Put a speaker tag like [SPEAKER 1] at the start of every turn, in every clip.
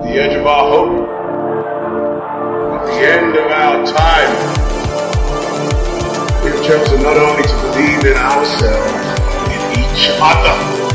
[SPEAKER 1] the edge of our hope, at the end of our time. We have chosen not only to believe in ourselves, but in each other.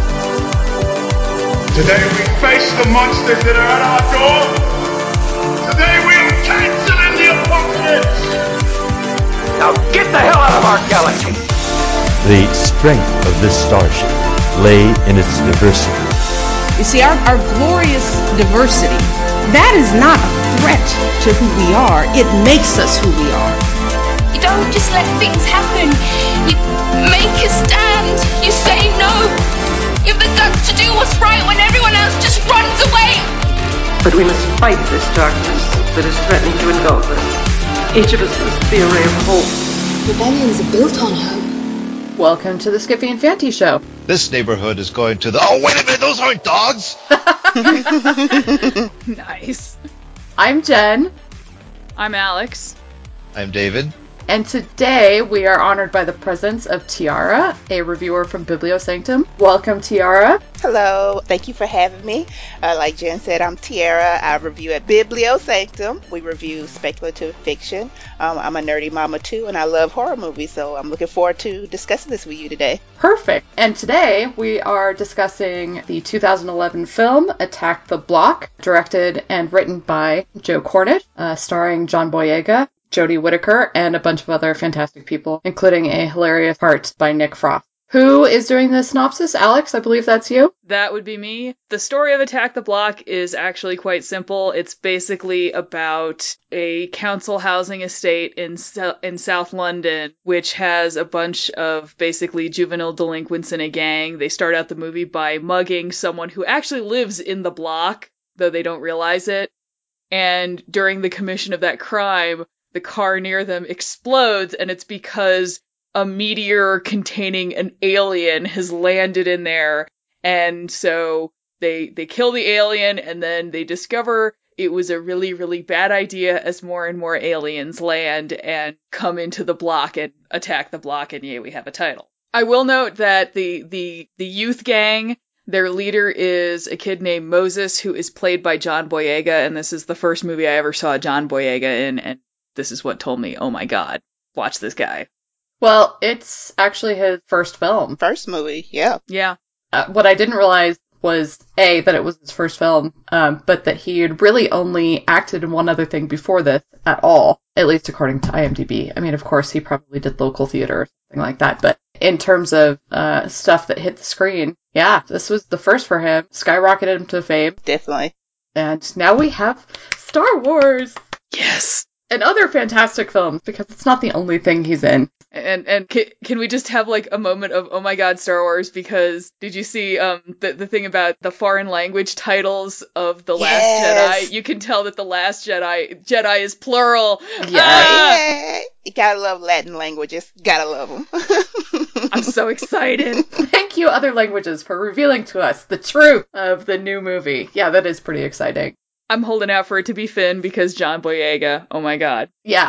[SPEAKER 1] Today we face the monsters that are at our door. Today we are canceling the apocalypse.
[SPEAKER 2] Now get the hell out of our galaxy!
[SPEAKER 3] The strength of this starship lay in its diversity.
[SPEAKER 4] You see, our glorious diversity, that is not a threat to who we are. It makes us who we are.
[SPEAKER 5] You don't just let things happen. You make a stand. You say no. You have the guts to do what's right when everyone else just runs away.
[SPEAKER 6] But we must fight this darkness that is threatening to engulf us. Each of us must be a ray of hope.
[SPEAKER 7] Rebellions are built on hope.
[SPEAKER 8] Welcome to the Skippy and Fanty Show.
[SPEAKER 9] This neighborhood is going to the... Oh, wait a minute, those aren't dogs!
[SPEAKER 8] Nice. I'm Jen.
[SPEAKER 10] I'm Alex.
[SPEAKER 9] I'm David.
[SPEAKER 8] And today we are honored by the presence of Tiara, a reviewer from Bibliosanctum. Welcome, Tiara.
[SPEAKER 11] Hello. Thank you for having me. Like Jen said, I'm Tiara. I review at Bibliosanctum. We review speculative fiction. I'm a nerdy mama too, and I love horror movies, so I'm looking forward to discussing this with you today.
[SPEAKER 8] Perfect. And today we are discussing the 2011 film Attack the Block, directed and written by Joe Cornish, starring John Boyega, Jodie Whittaker, and a bunch of other fantastic people, including a hilarious part by Nick Frost. Who is doing the synopsis? Alex, I believe that's you?
[SPEAKER 10] That would be me. The story of Attack the Block is actually quite simple. It's basically about a council housing estate in South London, which has a bunch of basically juvenile delinquents in a gang. They start out the movie by mugging someone who actually lives in the block, though they don't realize it. And during the commission of that crime, the car near them explodes, and it's because a meteor containing an alien has landed in there. And so they kill the alien, and then they discover it was a really, really bad idea as more and more aliens land and come into the block and attack the block, and yay, we have a title. I will note that the youth gang, their leader is a kid named Moses, who is played by John Boyega, and this is the first movie I ever saw John Boyega in, and this is what told me, oh my god, watch this guy.
[SPEAKER 8] Well, it's actually his first film.
[SPEAKER 11] First movie, yeah.
[SPEAKER 10] Yeah.
[SPEAKER 8] What I didn't realize was, A, that it was his first film, but that he had really only acted in one other thing before this at all, at least according to IMDb. I mean, of course, he probably did local theater or something like that, but in terms of stuff that hit the screen, yeah, this was the first for him. Skyrocketed him to fame.
[SPEAKER 11] Definitely.
[SPEAKER 8] And now we have Star Wars.
[SPEAKER 10] Yes.
[SPEAKER 8] And other fantastic films, because it's not the only thing he's in.
[SPEAKER 10] And can we just have like a moment of, oh my god, Star Wars, because did you see the thing about the foreign language titles of The Last Jedi? You can tell that The Last Jedi is plural.
[SPEAKER 11] Yeah. You gotta love Latin languages. Gotta love them.
[SPEAKER 10] I'm so excited.
[SPEAKER 8] Thank you, other languages, for revealing to us the truth of the new movie. Yeah, that is pretty exciting.
[SPEAKER 10] I'm holding out for it to be Finn because John Boyega. Oh my god.
[SPEAKER 8] Yeah.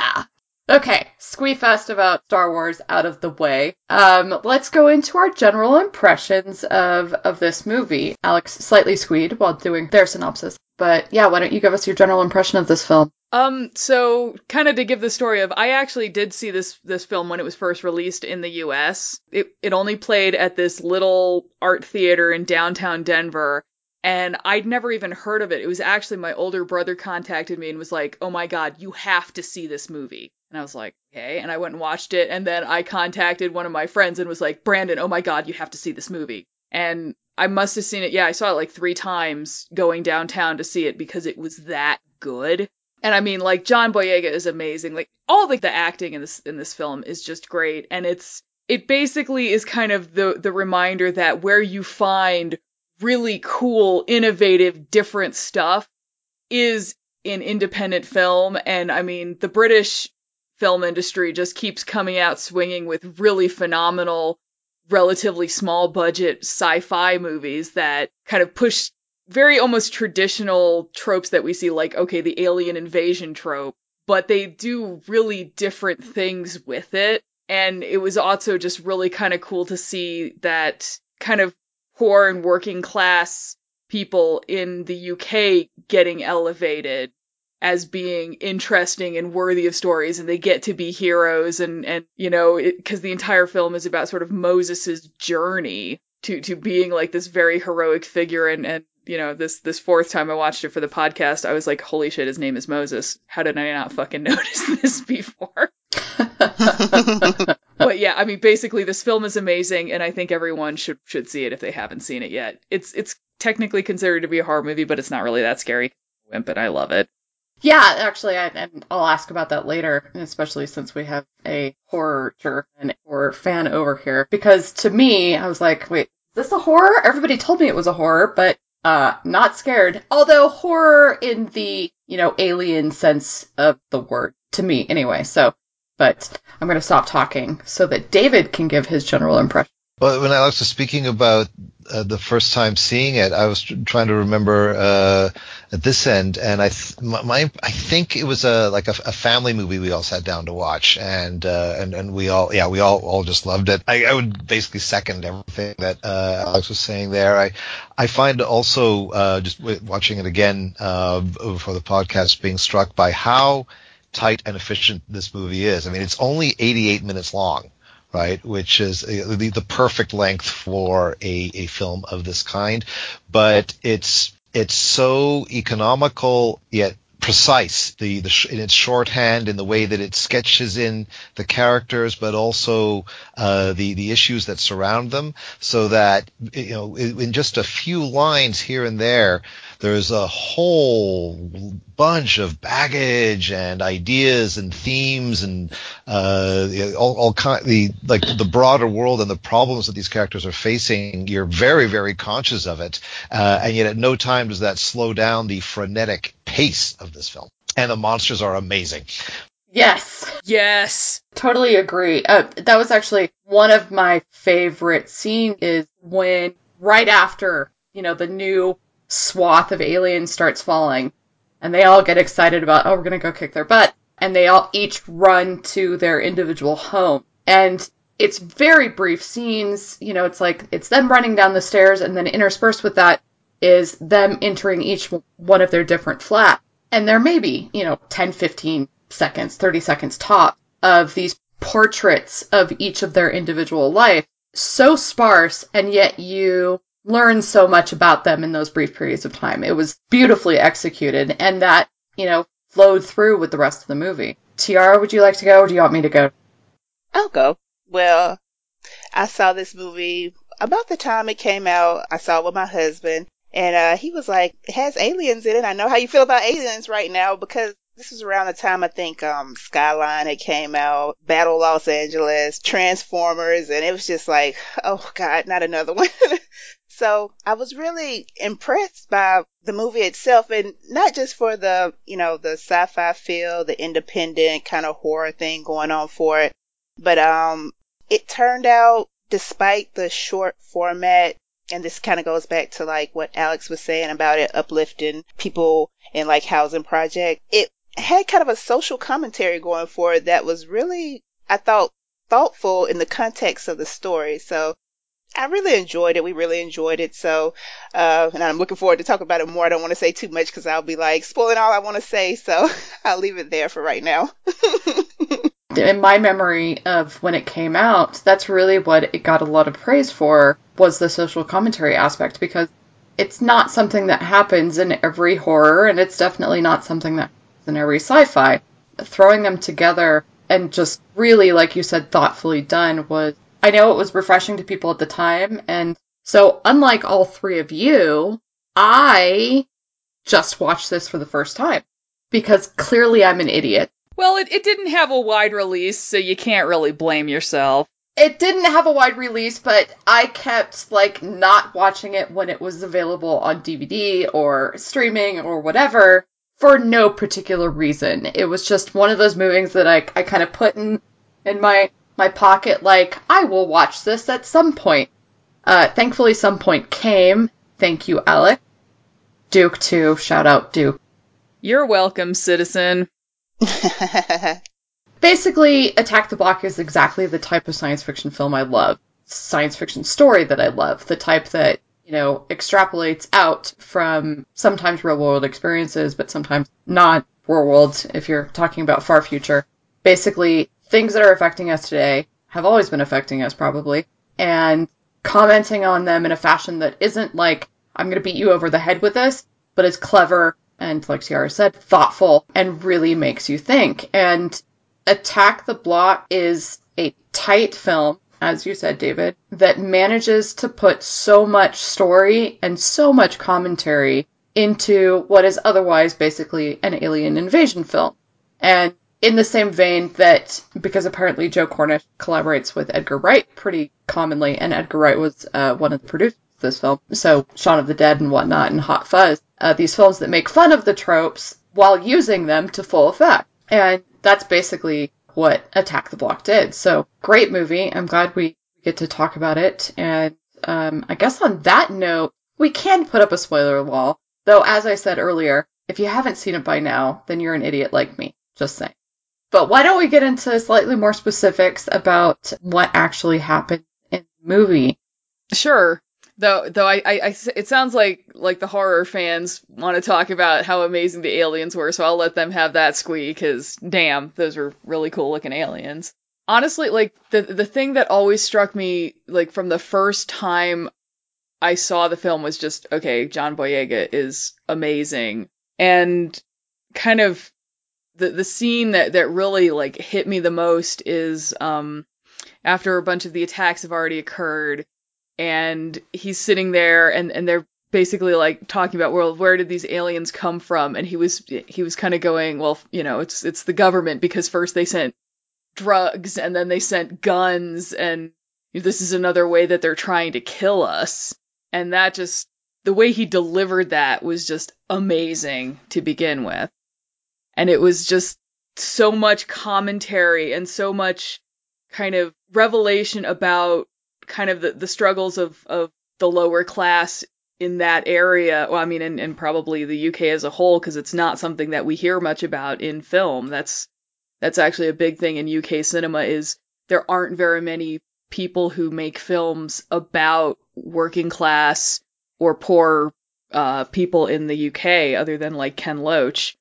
[SPEAKER 8] Okay, squee-fest about Star Wars out of the way. Let's go into our general impressions of this movie. Alex slightly squeed while doing their synopsis. But yeah, why don't you give us your general impression of this film?
[SPEAKER 10] So kind of to give the story of, I actually did see this film when it was first released in the US. It only played at this little art theater in downtown Denver. And I'd never even heard of it. It was actually my older brother contacted me and was like, oh my god, you have to see this movie. And I was like, okay. And I went and watched it. And then I contacted one of my friends and was like, Brandon, oh my god, you have to see this movie. And I must have seen it. Yeah, I saw it like 3 times going downtown to see it because it was that good. And I mean, like, John Boyega is amazing. Like, all the acting in this film is just great. And it basically is kind of the reminder that where you find really cool, innovative, different stuff is in independent film. And I mean, the British film industry just keeps coming out swinging with really phenomenal, relatively small budget sci-fi movies that kind of push very almost traditional tropes that we see, like, okay, the alien invasion trope, but they do really different things with it. And it was also just really kind of cool to see that kind of poor and working class people in the UK getting elevated as being interesting and worthy of stories, and they get to be heroes, and you know, because the entire film is about sort of Moses's journey to being like this very heroic figure, and you know, this fourth time I watched it for the podcast, I was like, holy shit, his name is Moses. How did I not fucking notice this before? But yeah, I mean, basically this film is amazing, and I think everyone should see it if they haven't seen it yet. It's technically considered to be a horror movie, but it's not really that scary. But I love it.
[SPEAKER 8] Yeah, actually, I'll ask about that later, especially since we have a horror fan over here. Because to me, I was like, wait, is this a horror? Everybody told me it was a horror, but not scared. Although horror in the, you know, alien sense of the word, to me anyway. So, but I'm going to stop talking so that David can give his general impression.
[SPEAKER 9] Well, when Alex was speaking about the first time seeing it, I was trying to remember at this end, and I think it was a family movie we all sat down to watch, and we all just loved it. I would basically second everything that Alex was saying there. I find also just watching it again for the podcast, being struck by how tight and efficient this movie is. I mean, it's only 88 minutes long. Right, which is the perfect length for a film of this kind, but it's so economical yet precise. In its shorthand, in the way that it sketches in the characters, but also the issues that surround them, so that, you know, in just a few lines here and there, there's a whole bunch of baggage and ideas and themes and all kind, the broader world and the problems that these characters are facing. You're very, very conscious of it, and yet at no time does that slow down the frenetic pace of this film. And the monsters are amazing.
[SPEAKER 10] Yes.
[SPEAKER 8] Totally agree. That was actually one of my favorite scenes, is when right after, you know, the new swath of aliens starts falling, and they all get excited about, oh, we're gonna go kick their butt, and they all each run to their individual home. And it's very brief scenes, you know, it's like, it's them running down the stairs, and then interspersed with that is them entering each one of their different flats. And there may be, you know, 10, 15 seconds, 30 seconds top of these portraits of each of their individual life. So sparse, and yet you learn so much about them in those brief periods of time. It was beautifully executed, and that, you know, flowed through with the rest of the movie. Tiara, would you like to go, or do you want me to go?
[SPEAKER 11] I'll go. Well, I saw this movie about the time it came out. I saw it with my husband, and he was like, it has aliens in it. I know how you feel about aliens right now, because this was around the time I think Skyline had came out, Battle Los Angeles, Transformers, and it was just like, oh God, not another one. So I was really impressed by the movie itself, and not just for the, you know, the sci-fi feel, the independent kind of horror thing going on for it, but it turned out, despite the short format, and this kind of goes back to like what Alex was saying about it uplifting people in like housing project, it had kind of a social commentary going for it that was really, I thought, thoughtful in the context of the story. So I really enjoyed it. We really enjoyed it. So, and I'm looking forward to talk about it more. I don't want to say too much because I'll be like spoiling all I want to say. So I'll leave it there for right now.
[SPEAKER 8] In my memory of when it came out, that's really what it got a lot of praise for, was the social commentary aspect, because it's not something that happens in every horror, and it's definitely not something that happens in every sci-fi. Throwing them together and just really, like you said, thoughtfully done was, I know it was refreshing to people at the time, and so unlike all three of you, I just watched this for the first time, because clearly I'm an idiot.
[SPEAKER 10] Well, it didn't have a wide release, so you can't really blame yourself.
[SPEAKER 8] It didn't have a wide release, but I kept, like, not watching it when it was available on DVD or streaming or whatever for no particular reason. It was just one of those movies that I kind of put in my pocket, like, I will watch this at some point. Thankfully, some point came. Thank you, Alec. Duke, too. Shout out, Duke.
[SPEAKER 10] You're welcome, citizen.
[SPEAKER 8] Basically, Attack the Block is exactly the type of science fiction film I love. Science fiction story that I love. The type that extrapolates out from sometimes real world experiences, but sometimes not real world if you're talking about far future. Basically, things that are affecting us today have always been affecting us probably, and commenting on them in a fashion that isn't like, I'm going to beat you over the head with this, but is clever and, like Tiara said, thoughtful and really makes you think. And Attack the Block is a tight film, as you said, David, that manages to put so much story and so much commentary into what is otherwise basically an alien invasion film. And in the same vein that, because apparently Joe Cornish collaborates with Edgar Wright pretty commonly, and Edgar Wright was one of the producers of this film, so Shaun of the Dead and whatnot and Hot Fuzz, these films that make fun of the tropes while using them to full effect. And that's basically what Attack the Block did. So, great movie. I'm glad we get to talk about it. And I guess on that note, we can put up a spoiler wall. Though, as I said earlier, if you haven't seen it by now, then you're an idiot like me. Just saying. But why don't we get into slightly more specifics about what actually happened in the movie?
[SPEAKER 10] Sure. Though it sounds like the horror fans want to talk about how amazing the aliens were, so I'll let them have that squeak, because damn, those were really cool looking aliens. Honestly, like, the thing that always struck me, like, from the first time I saw the film was just, okay, John Boyega is amazing. And kind of the scene that really, like, hit me the most is after a bunch of the attacks have already occurred, and he's sitting there and they're basically like talking about, well, where did these aliens come from? And he was kind of going, well, it's the government, because first they sent drugs and then they sent guns, and this is another way that they're trying to kill us. And that just, the way he delivered that was just amazing to begin with. And it was just so much commentary and so much kind of revelation about kind of the struggles of the lower class in that area. Well, I mean, and probably the UK as a whole, because it's not something that we hear much about in film. That's actually a big thing in UK cinema, is there aren't very many people who make films about working class or poor people in the UK, other than like Ken Loach.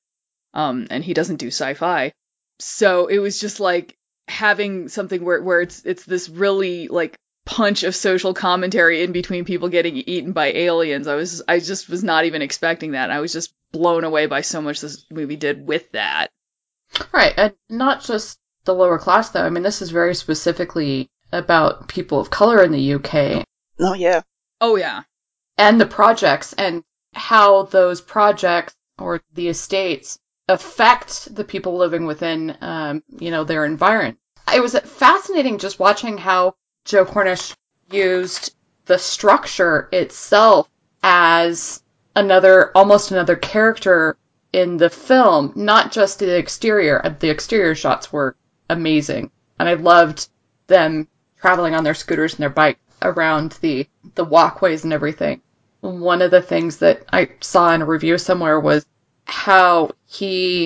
[SPEAKER 10] And he doesn't do sci-fi. So it was just like having something where it's this really like punch of social commentary in between people getting eaten by aliens. I just was not even expecting that. I was just blown away by so much this movie did with that.
[SPEAKER 8] Right, and not just the lower class though. I mean, this is very specifically about people of color in the UK.
[SPEAKER 11] Oh yeah.
[SPEAKER 10] Oh yeah.
[SPEAKER 8] And the projects, and how those projects or the estates affect the people living within, their environment. It was fascinating just watching how Joe Cornish used the structure itself as almost another character in the film, not just the exterior. The exterior shots were amazing, and I loved them traveling on their scooters and their bikes around the walkways and everything. One of the things that I saw in a review somewhere was how he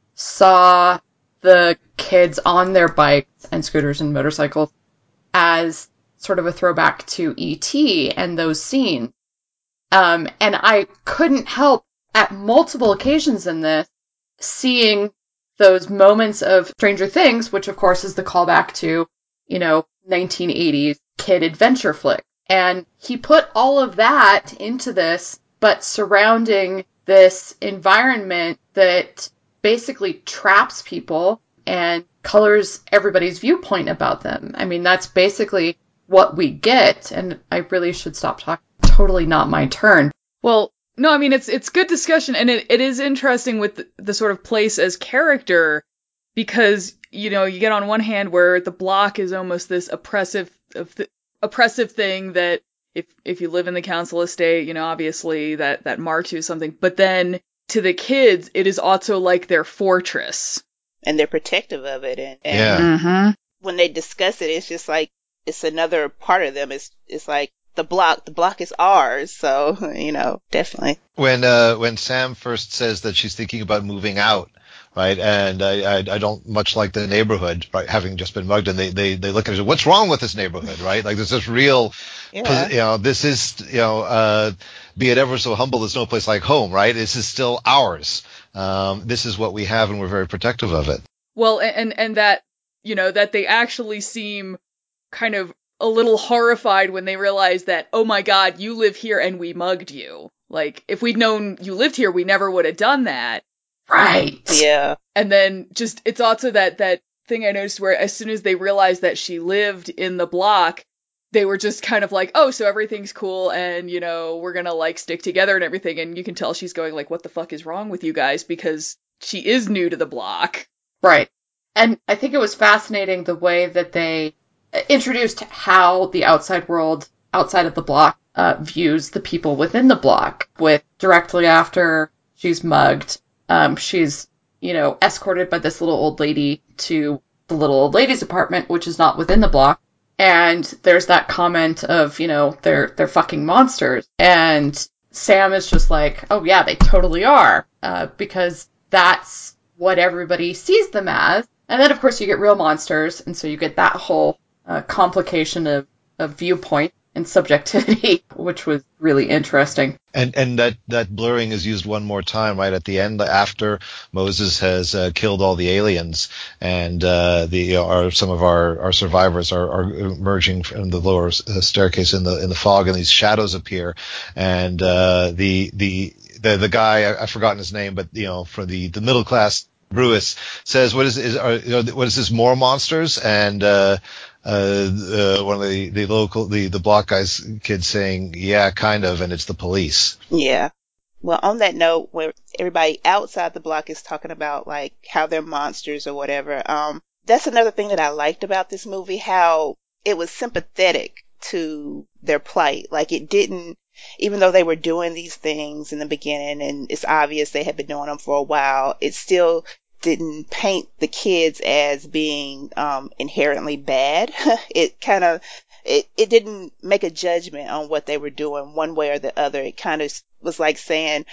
[SPEAKER 8] saw the kids on their bikes and scooters and motorcycles as sort of a throwback to E.T. and those scenes. And I couldn't help, at multiple occasions in this, seeing those moments of Stranger Things, which of course is the callback to, 1980s kid adventure flick. And he put all of that into this, but surrounding this environment that basically traps people and colors everybody's viewpoint about them. I mean, that's basically what we get, and I really should stop talking. Totally not my turn.
[SPEAKER 10] Well, no, I mean, it's good discussion, and it is interesting with the sort of place as character, because, you get on one hand where the block is almost this oppressive thing that if you live in the council estate, obviously that marks you as something, but then to the kids, it is also like their fortress.
[SPEAKER 11] And they're protective of it. And
[SPEAKER 10] Mm-hmm.
[SPEAKER 11] when they discuss it, it's just like, it's another part of them. It's like the block is ours. So, definitely.
[SPEAKER 9] When Sam first says that she's thinking about moving out, right? And I don't much like the neighborhood, right, having just been mugged, and they look at it, what's wrong with this neighborhood, right? Like there's this real, this is, be it ever so humble, there's no place like home, right? This is still ours. This is what we have, and we're very protective of it.
[SPEAKER 10] Well, and that, that they actually seem kind of a little horrified when they realize that, oh my God, you live here and we mugged you. Like, if we'd known you lived here, we never would have done that.
[SPEAKER 8] Right.
[SPEAKER 11] Yeah.
[SPEAKER 10] And then it's also that thing I noticed where as soon as they realized that she lived in the block, they were just kind of like, oh, so everything's cool and, we're gonna like stick together and everything. And you can tell she's going like, what the fuck is wrong with you guys? Because she is new to the block.
[SPEAKER 8] Right. And I think it was fascinating the way that they introduced how the outside world, outside of the block, views the people within the block. With directly after she's mugged, she's, escorted by this little old lady to the little old lady's apartment, which is not within the block. And there's that comment of, they're fucking monsters. And Sam is just like, oh yeah, they totally are. Because that's what everybody sees them as. And then, of course, you get real monsters. And so you get that whole complication of viewpoint and subjectivity, which was really interesting.
[SPEAKER 9] And that blurring is used one more time, right at the end, after Moses has killed all the aliens, and some of our survivors are emerging from the lower staircase in the fog, and these shadows appear, and the guy, I've forgotten his name, but for the middle class Brewis says, what is this, more monsters? And one of the block guys kids saying, yeah, kind of, and it's the police.
[SPEAKER 11] Yeah. Well, on that note, where everybody outside the block is talking about like how they're monsters or whatever, that's another thing that I liked about this movie, how it was sympathetic to their plight. Like it didn't, even though they were doing these things in the beginning and it's obvious they had been doing them for a while, it still didn't paint the kids as being inherently bad. It kind of, it didn't make a judgment on what they were doing one way or the other. It kind of was like saying,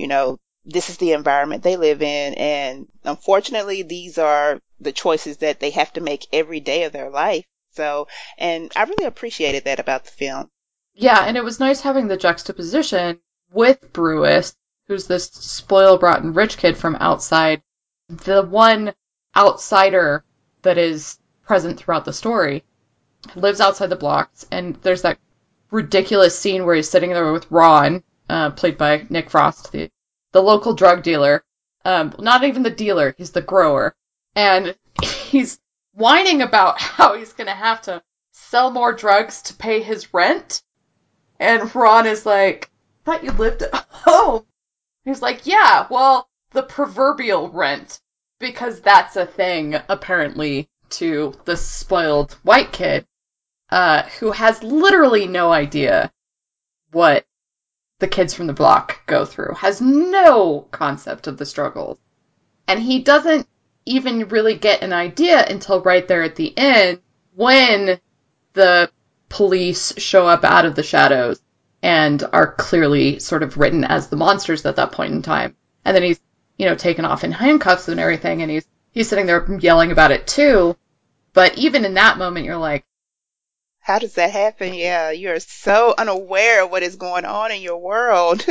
[SPEAKER 11] this is the environment they live in, and unfortunately these are the choices that they have to make every day of their life. So, and I really appreciated that about the film.
[SPEAKER 8] Yeah, and it was nice having the juxtaposition with Brewis, who's this spoiled, rotten rich kid from outside, the one outsider that is present throughout the story, lives outside the blocks, and there's that ridiculous scene where he's sitting there with Ron, played by Nick Frost, the local drug dealer. Not even the dealer, he's the grower. And he's whining about how he's going to have to sell more drugs to pay his rent. And Ron is like, I thought you lived at home. He's like, yeah, well, the proverbial rent, because that's a thing, apparently, to the spoiled white kid, who has literally no idea what the kids from the block go through, has no concept of the struggles. And he doesn't even really get an idea until right there at the end, when the police show up out of the shadows and are clearly sort of written as the monsters at that point in time. And then he's, taken off in handcuffs and everything, and he's sitting there yelling about it too. But even in that moment, you're like,
[SPEAKER 11] how does that happen? Yeah, you're so unaware of what is going on in your world.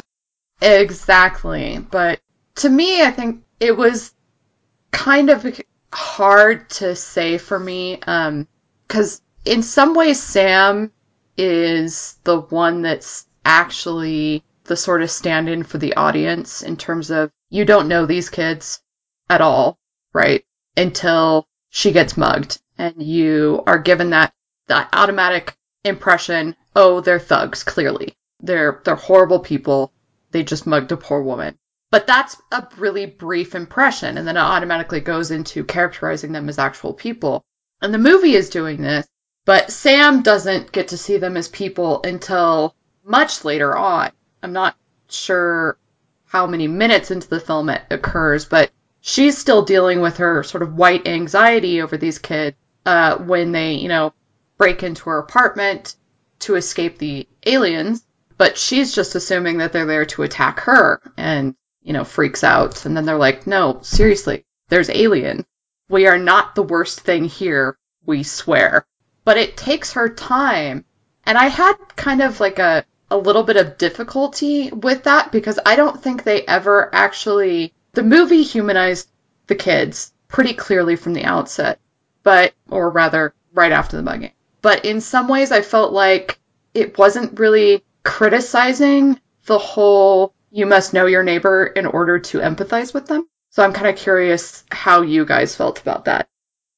[SPEAKER 8] Exactly. But to me, I think it was kind of hard to say for me, because in some ways Sam is the one that's actually the sort of stand-in for the audience, in terms of, you don't know these kids at all, right? Until she gets mugged, and you are given that automatic impression, oh, they're thugs, clearly. They're horrible people. They just mugged a poor woman. But that's a really brief impression, and then it automatically goes into characterizing them as actual people. And the movie is doing this, but Sam doesn't get to see them as people until much later on. I'm not sure how many minutes into the film it occurs, but she's still dealing with her sort of white anxiety over these kids when they, break into her apartment to escape the aliens. But she's just assuming that they're there to attack her. And, freaks out. And then they're like, no, seriously, there's aliens. We are not the worst thing here, we swear. But it takes her time. And I had kind of like a little bit of difficulty with that because I don't think they ever actually... The movie humanized the kids pretty clearly from the outset, or rather, right after the mugging. But in some ways, I felt like it wasn't really criticizing the whole, you must know your neighbor in order to empathize with them. So I'm kind of curious how you guys felt about that.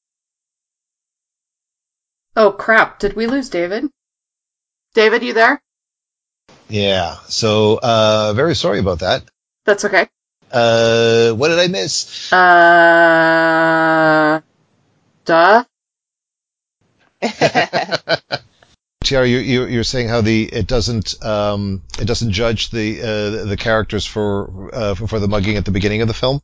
[SPEAKER 8] Oh, crap. Did we lose David? David, you there?
[SPEAKER 9] Yeah. So, very sorry about that.
[SPEAKER 8] That's okay.
[SPEAKER 9] What did I miss?
[SPEAKER 8] Duh.
[SPEAKER 9] Tiara, you're saying how it doesn't judge the characters for the mugging at the beginning of the film.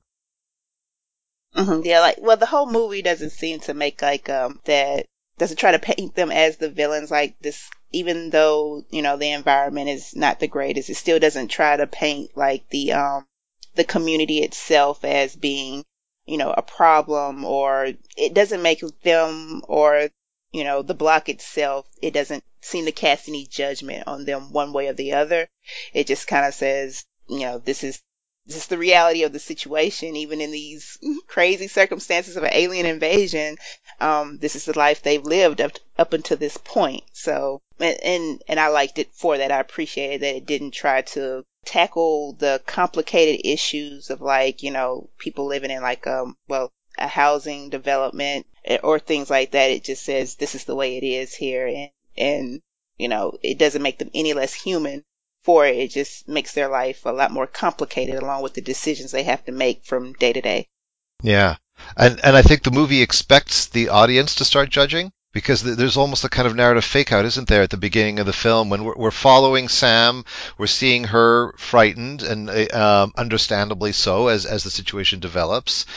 [SPEAKER 11] Mm-hmm, yeah, the whole movie doesn't seem to make that, doesn't try to paint them as the villains like this. Even though the environment is not the greatest, it still doesn't try to paint like the community itself as being a problem, or it doesn't make them or the block itself. It doesn't seem to cast any judgment on them one way or the other. It just kind of says, this is the reality of the situation, even in these crazy circumstances of an alien invasion. This is the life they've lived up until this point. So, and I liked it for that. I appreciated that it didn't try to tackle the complicated issues of people living in a housing development or things like that. It just says this is the way it is here, and it doesn't make them any less human for it. It just makes their life a lot more complicated along with the decisions they have to make from day to day.
[SPEAKER 9] Yeah. And I think the movie expects the audience to start judging, because there's almost a kind of narrative fake out, isn't there, at the beginning of the film when we're following Sam, we're seeing her frightened, and understandably so as the situation develops,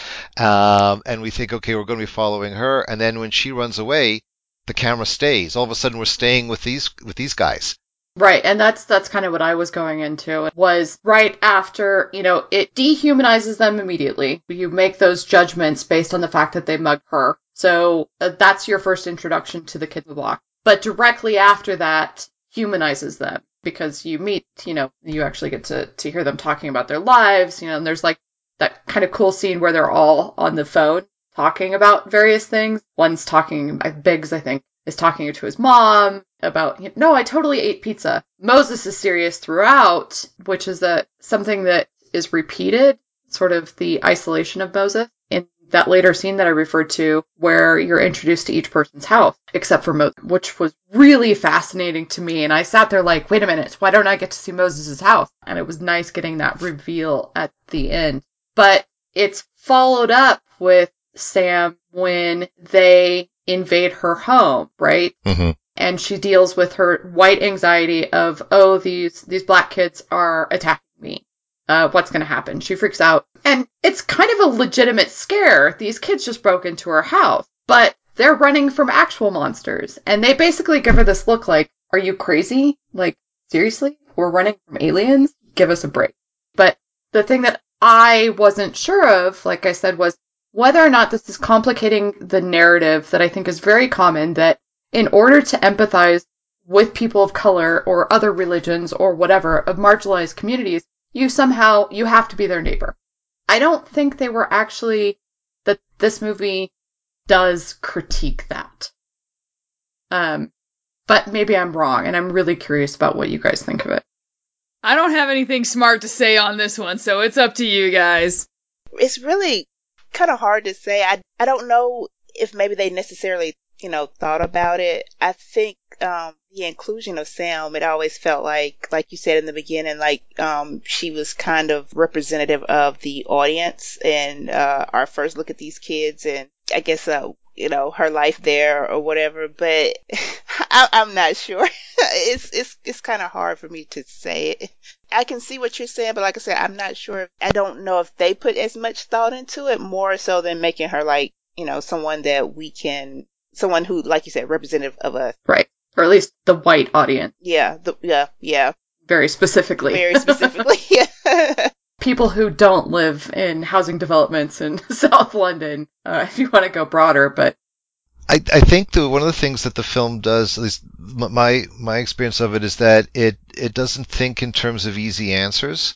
[SPEAKER 9] and we think, okay, we're going to be following her, and then when she runs away, the camera stays. All of a sudden, we're staying with these guys.
[SPEAKER 8] Right, and that's kind of what I was going into. It was right after, it dehumanizes them immediately. You make those judgments based on the fact that they mugged her. So that's your first introduction to the kid in the block. But directly after that, humanizes them because you meet, you actually get to hear them talking about their lives, and there's like that kind of cool scene where they're all on the phone talking about various things. One's talking, Biggs, I think, is talking to his mom about, no, I totally ate pizza. Moses is serious throughout, which is something that is repeated, sort of the isolation of Moses in that later scene that I referred to, where you're introduced to each person's house, except for Moses, which was really fascinating to me. And I sat there like, wait a minute, why don't I get to see Moses' house? And it was nice getting that reveal at the end. But it's followed up with Sam when they invade her home, right?
[SPEAKER 9] Mm-hmm.
[SPEAKER 8] And she deals with her white anxiety of, oh, these black kids are attacking me. What's going to happen? She freaks out. And it's kind of a legitimate scare. These kids just broke into her house, but they're running from actual monsters. And they basically give her this look like, are you crazy? Like, seriously? We're running from aliens? Give us a break. But the thing that I wasn't sure of, like I said, was whether or not this is complicating the narrative that I think is very common, that in order to empathize with people of color or other religions or whatever of marginalized communities, you have to be their neighbor. I don't think they were actually, that this movie does critique that. But maybe I'm wrong, and I'm really curious about what you guys think of it.
[SPEAKER 10] I don't have anything smart to say on this one, so it's up to you guys.
[SPEAKER 11] It's really kind of hard to say. I don't know if maybe they necessarily, thought about it. I think the inclusion of Sam, it always felt like you said in the beginning, she was kind of representative of the audience and our first look at these kids, and I guess her life there or whatever. But I'm not sure. It's kind of hard for me to say it. I can see what you're saying, but like I said, I'm not sure. I don't know if they put as much thought into it, more so than making her someone who, like you said, representative of us.
[SPEAKER 8] Right. Or at least the white audience.
[SPEAKER 11] Yeah. Yeah.
[SPEAKER 8] Very specifically.
[SPEAKER 11] Very specifically, yeah.
[SPEAKER 8] people who don't live in housing developments in South London, if you want to go broader, but
[SPEAKER 9] I think that one of the things that the film does, at least my experience of it, is that it doesn't think in terms of easy answers,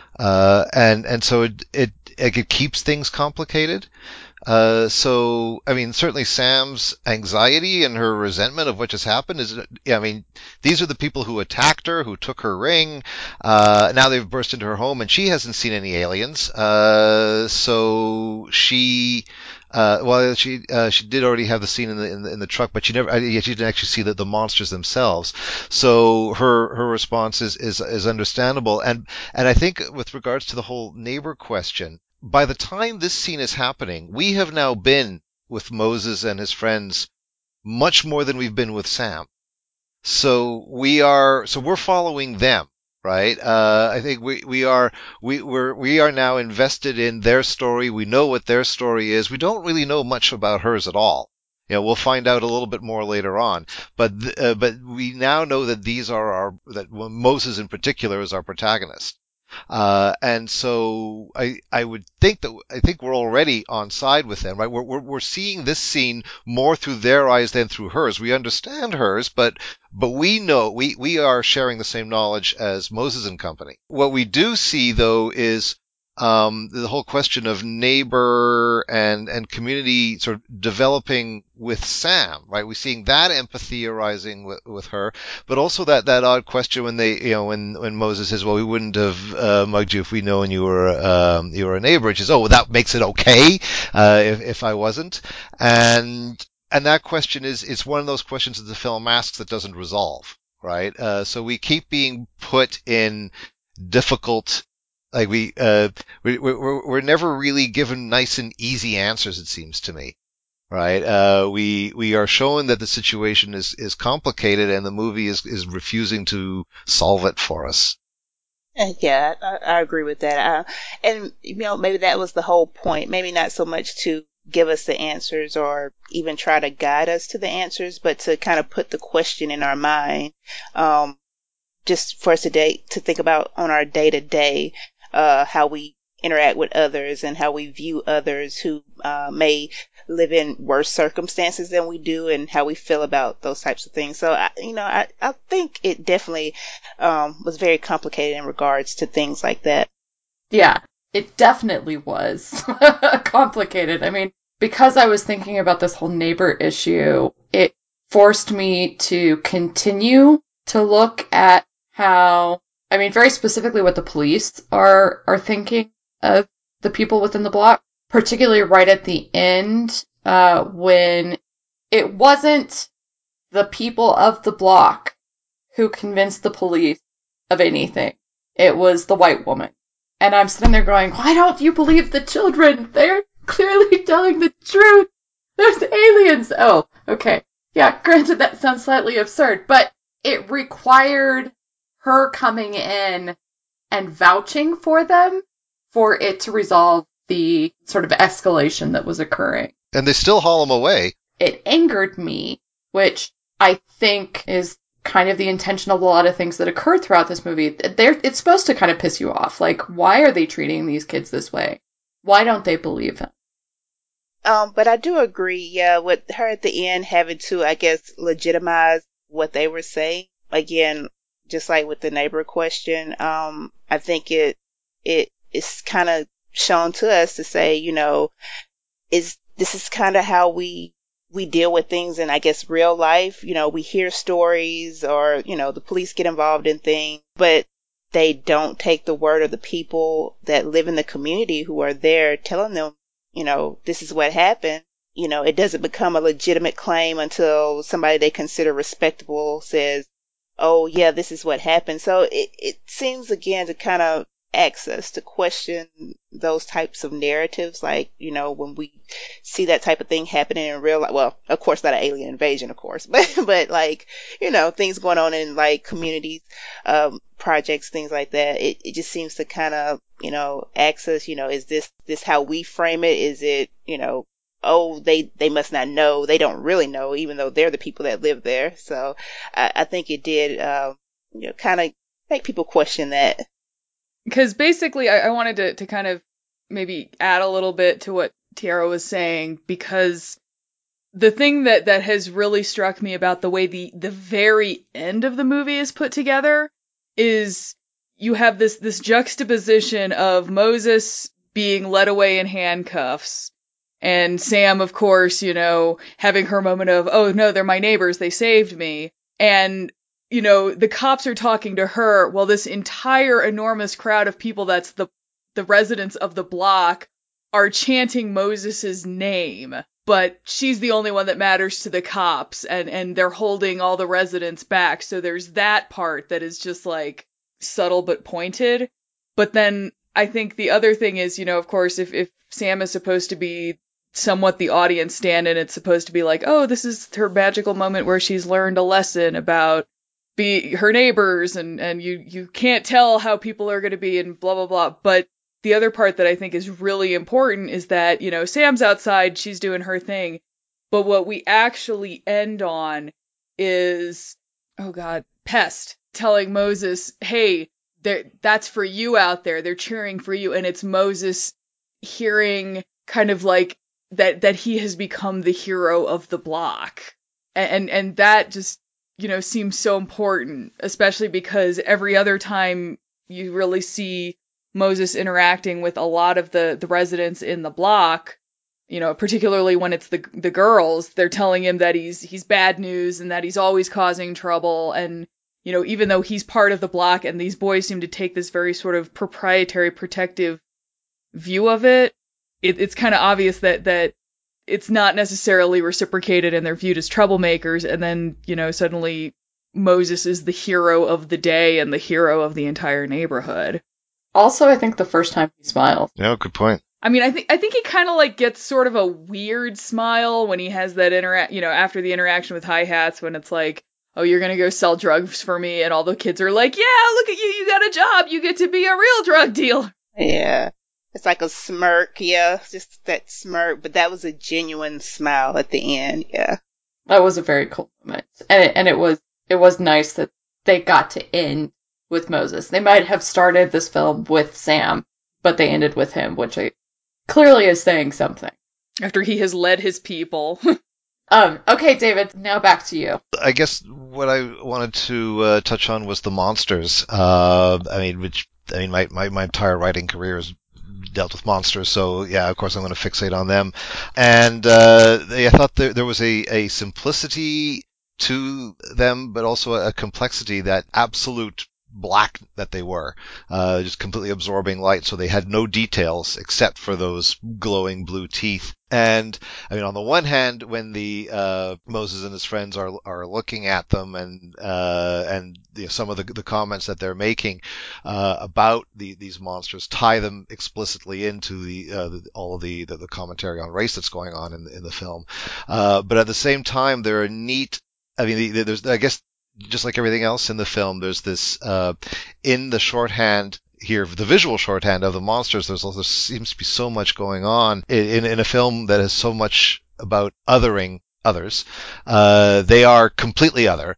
[SPEAKER 9] and so it keeps things complicated. So, I mean, certainly Sam's anxiety and her resentment of what just happened is, I mean, these are the people who attacked her, who took her ring. Now they've burst into her home and she hasn't seen any aliens. So she, she did already have the scene in the truck, but she didn't actually see the monsters themselves. So her response is understandable. And I think with regards to the whole neighbor question, by the time this scene is happening, we have now been with Moses and his friends much more than we've been with Sam. So we're following them, right? I think we are now invested in their story. We know what their story is. We don't really know much about hers at all. You know, we'll find out a little bit more later on. But we now know that that Moses in particular is our protagonist. And so I think we're already on side with them, right? We're seeing this scene more through their eyes than through hers. We understand hers, but we know we are sharing the same knowledge as Moses and company. What we do see though is the whole question of neighbor and community sort of developing with Sam, right? We're seeing that empathy arising with her, but also that odd question when when Moses says, "Well, we wouldn't have mugged you if we known you were a neighbor." And she says, "Oh, well, that makes it okay if I wasn't." And that question is one of those questions that the film asks that doesn't resolve, right? So we keep being put in difficult. Like we're never really given nice and easy answers, it seems to me, right? We are shown that the situation is complicated and the movie is refusing to solve it for us.
[SPEAKER 11] Yeah, I agree with that. And maybe that was the whole point. Maybe not so much to give us the answers or even try to guide us to the answers, but to kind of put the question in our mind, just for us to think about on our day to day. How we interact with others and how we view others who may live in worse circumstances than we do and how we feel about those types of things. So, I think it definitely was very complicated in regards to things like that.
[SPEAKER 8] Yeah, it definitely was complicated. I mean, because I was thinking about this whole neighbor issue, it forced me to continue to look at how, I mean, very specifically what the police are thinking of the people within the block, particularly right at the end, when it wasn't the people of the block who convinced the police of anything. It was the white woman. And I'm sitting there going, why don't you believe the children? They're clearly telling the truth. There's aliens. Oh, okay. Yeah, granted that sounds slightly absurd, but it required her coming in and vouching for them for it to resolve the sort of escalation that was occurring.
[SPEAKER 9] And they still haul him away.
[SPEAKER 8] It angered me, which I think is kind of the intention of a lot of things that occur throughout this movie. It's supposed to kind of piss you off. Like, why are they treating these kids this way? Why don't they believe him?
[SPEAKER 11] But I do agree, yeah, with her at the end having to, I guess, legitimize what they were saying. Again, just like with the neighbor question, I think it is kind of shown to us to say, this is kind of how we deal with things in, I guess, real life. We hear stories or, the police get involved in things, but they don't take the word of the people that live in the community who are there telling them, this is what happened. It doesn't become a legitimate claim until somebody they consider respectable says, oh, yeah, this is what happened. So it seems, again, to kind of ask us to question those types of narratives. Like, when we see that type of thing happening in real life, well, of course, not an alien invasion, of course, but like, things going on in like communities, projects, things like that. It just seems to kind of, ask us, is this how we frame it? Is it, oh, they must not know. They don't really know, even though they're the people that live there. So I think it did, kind of make people question that.
[SPEAKER 10] Because basically, I wanted to kind of maybe add a little bit to what Tiara was saying, because the thing that has really struck me about the way the very end of the movie is put together is you have this juxtaposition of Moses being led away in handcuffs, and Sam, of course, having her moment of, oh no, they're my neighbors, they saved me. And, the cops are talking to her while this entire enormous crowd of people that's the residents of the block are chanting Moses's name. But she's the only one that matters to the cops, and they're holding all the residents back. So there's that part that is just like subtle but pointed. But then I think the other thing is, of course, if Sam is supposed to be somewhat the audience stand-in, it's supposed to be like, oh, this is her magical moment where she's learned a lesson about her neighbors, and you can't tell how people are going to be and blah, blah, blah. But the other part that I think is really important is that, Sam's outside, she's doing her thing. But what we actually end on is, oh God, Pest telling Moses, hey, that's for you out there. They're cheering for you. And it's Moses hearing kind of like that he has become the hero of the block. And that just, seems so important, especially because every other time you really see Moses interacting with a lot of the residents in the block, particularly when it's the girls, they're telling him that he's bad news and that he's always causing trouble. And, even though he's part of the block and these boys seem to take this very sort of proprietary, protective view of it, it's kind of obvious that it's not necessarily reciprocated and they're viewed as troublemakers. And then, suddenly Moses is the hero of the day and the hero of the entire neighborhood.
[SPEAKER 8] Also, I think the first time he smiles.
[SPEAKER 9] Yeah, good point.
[SPEAKER 10] I mean, I think he kind of like gets sort of a weird smile when he has that after the interaction with Hi Hats, when it's like, oh, you're going to go sell drugs for me. And all the kids are like, yeah, look at you. You got a job. You get to be a real drug dealer.
[SPEAKER 11] Yeah. It's like a smirk. Yeah. Just that smirk. But that was a genuine smile at the end. Yeah.
[SPEAKER 8] That was a very cool moment. And it was nice that they got to end with Moses. They might have started this film with Sam, but they ended with him, which clearly is saying something.
[SPEAKER 10] After he has led his people.
[SPEAKER 8] Okay, David, now back to you.
[SPEAKER 9] I guess what I wanted to touch on was the monsters. My entire writing career has dealt with monsters, so yeah, of course I'm going to fixate on them. And I thought there was a simplicity to them, but also a complexity, that absolute black that they were, just completely absorbing light, so they had no details except for those glowing blue teeth. And I mean, on the one hand, when the Moses and his friends are looking at them, and some of the comments that they're making about these monsters tie them explicitly into all of the commentary on race that's going on in the film. But at the same time, they're a neat. I mean, there's, I guess, just like everything else in the film, there's this, in the shorthand here, the visual shorthand of the monsters, there seems to be so much going on in a film that is so much about othering others. They are completely other.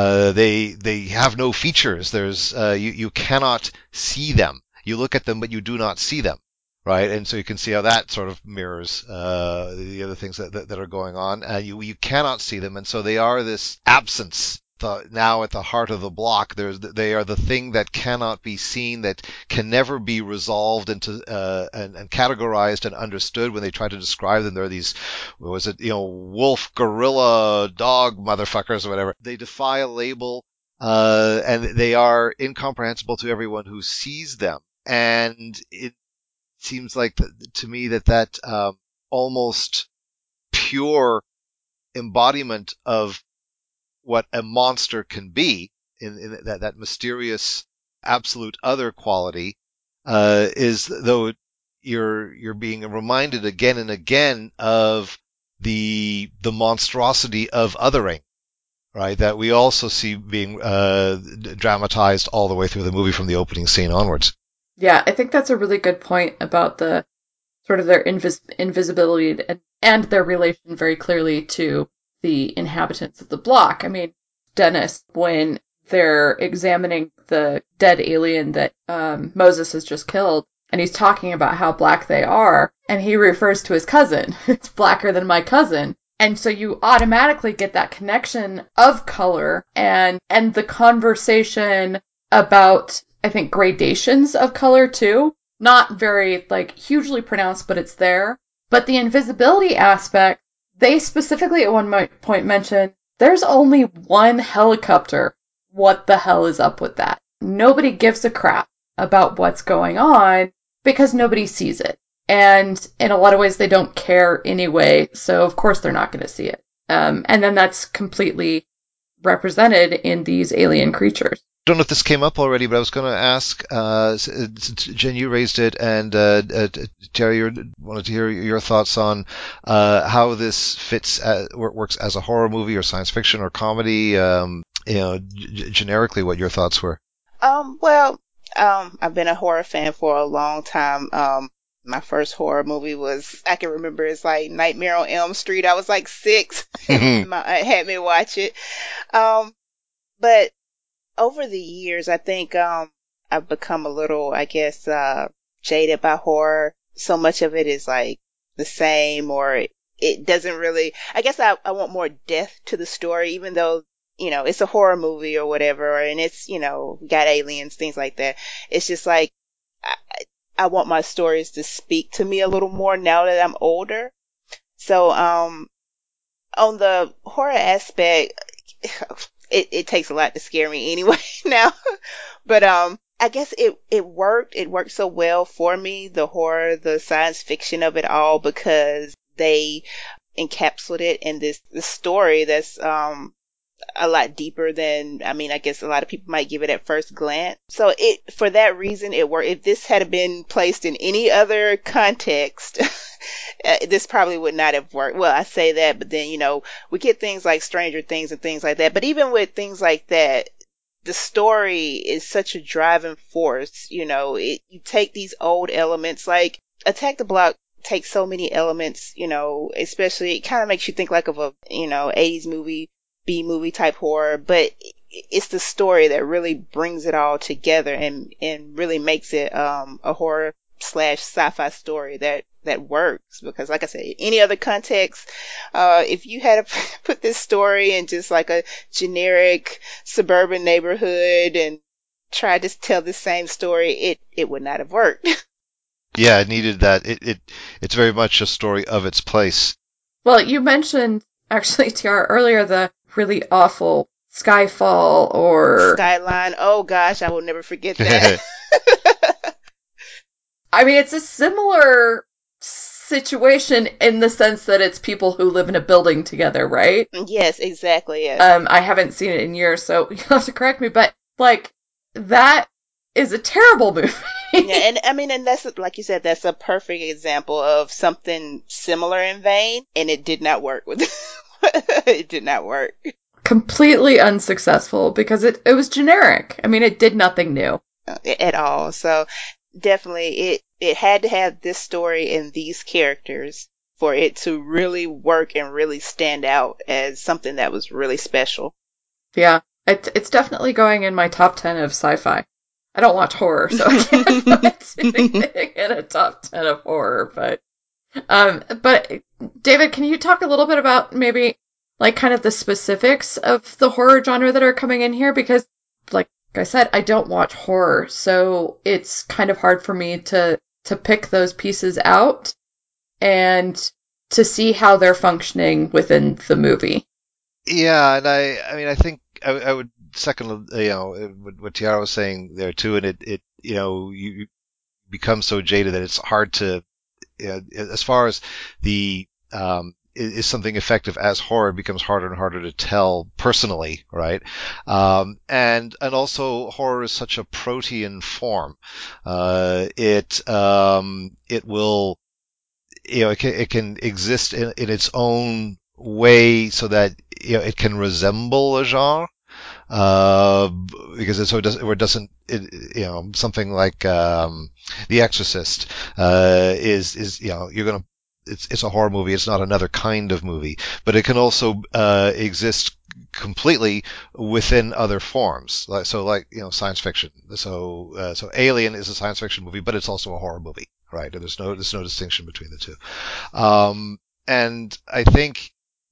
[SPEAKER 9] They have no features. There's, you cannot see them. You look at them, but you do not see them. Right, and so you can see how that sort of mirrors the other things that are going on. You cannot see them, and so they are this absence. Now at the heart of the block, they are the thing that cannot be seen, that can never be resolved into and categorized and understood. When they try to describe them, they're these, wolf, gorilla, dog, motherfuckers, or whatever. They defy a label, and they are incomprehensible to everyone who sees them. And it seems like to me that almost pure embodiment of what a monster can be, in that mysterious absolute other quality, is though you're being reminded again and again of the monstrosity of othering, right? That we also see being dramatized all the way through the movie from the opening scene onwards.
[SPEAKER 8] Yeah, I think that's a really good point about the sort of their invisibility and their relation very clearly to the inhabitants of the block. I mean, Dennis, when they're examining the dead alien that Moses has just killed, and he's talking about how black they are, and he refers to his cousin. It's blacker than my cousin. And so you automatically get that connection of color and the conversation about, I think, gradations of color too. Not very, like, hugely pronounced, but it's there. But the invisibility aspect, they specifically at one point mention there's only one helicopter. What the hell is up with that? Nobody gives a crap about what's going on because nobody sees it. And in a lot of ways, they don't care anyway, so of course they're not going to see it. And then that's completely represented in these alien creatures.
[SPEAKER 9] I don't know if this came up already, but I was going to ask, Jen, you raised it, and Terry, wanted to hear your thoughts on how this fits, works as a horror movie or science fiction or comedy, generically what your thoughts were.
[SPEAKER 11] I've been a horror fan for a long time. My first horror movie was, I can remember, it's like Nightmare on Elm Street. I was like 6. My aunt had me watch it. But over the years, I think I've become a little, I guess, jaded by horror. So much of it is like the same, or it doesn't really, I guess I want more depth to the story, even though, it's a horror movie or whatever, and it's, we got aliens, things like that. It's just like, I want my stories to speak to me a little more now that I'm older. So, on the horror aspect, it takes a lot to scare me anyway now. But, I guess it worked. It worked so well for me, the horror, the science fiction of it all, because they encapsulate it in this story that's, a lot deeper than, I guess a lot of people might give it at first glance. So for that reason, it worked. If this had been placed in any other context, this probably would not have worked. Well, I say that, but then, we get things like Stranger Things and things like that. But even with things like that, the story is such a driving force. You take these old elements, like Attack the Block takes so many elements, especially it kind of makes you think like of a, 80s movie, B-movie type horror, but it's the story that really brings it all together and really makes it a horror / sci-fi story that works. Because like I said, any other context, if you had to put this story in just like a generic suburban neighborhood and try to tell the same story, it would not have worked.
[SPEAKER 9] Yeah, it needed that. It's very much a story of its place.
[SPEAKER 8] Well, you mentioned, actually, Tiara, earlier the really awful Skyfall or
[SPEAKER 11] Skyline. Oh gosh, I will never forget that.
[SPEAKER 8] It's a similar situation in the sense that it's people who live in a building together, right?
[SPEAKER 11] Yes, exactly. Yes.
[SPEAKER 8] I haven't seen it in years, so you'll have to correct me, but that is a terrible movie.
[SPEAKER 11] Yeah, and that's, like you said, that's a perfect example of something similar in vein, and it did not work with it did not work.
[SPEAKER 8] Completely unsuccessful because it was generic. It did nothing new
[SPEAKER 11] at all. So definitely it had to have this story and these characters for it to really work and really stand out as something that was really special.
[SPEAKER 8] Yeah, it's definitely going in my top 10 of sci-fi. I don't watch horror, so I can't put anything in a top 10 of horror, but David, can you talk a little bit about maybe like kind of the specifics of the horror genre that are coming in here? Because like I said, I don't watch horror, so it's kind of hard for me to pick those pieces out and to see how they're functioning within the movie.
[SPEAKER 9] Yeah, and I think I would second, what Tiara was saying there too, and it you become so jaded that it's hard to, as far as the is something effective as horror, it becomes harder and harder to tell personally, right? And also horror is such a protean form. It will, it can exist in its own way so that, it can resemble a genre. Because it doesn't, something like, The Exorcist, is, it's a horror movie. It's not another kind of movie, but it can also, exist completely within other forms. Like science fiction. So Alien is a science fiction movie, but it's also a horror movie, right? And there's no distinction between the two. And I think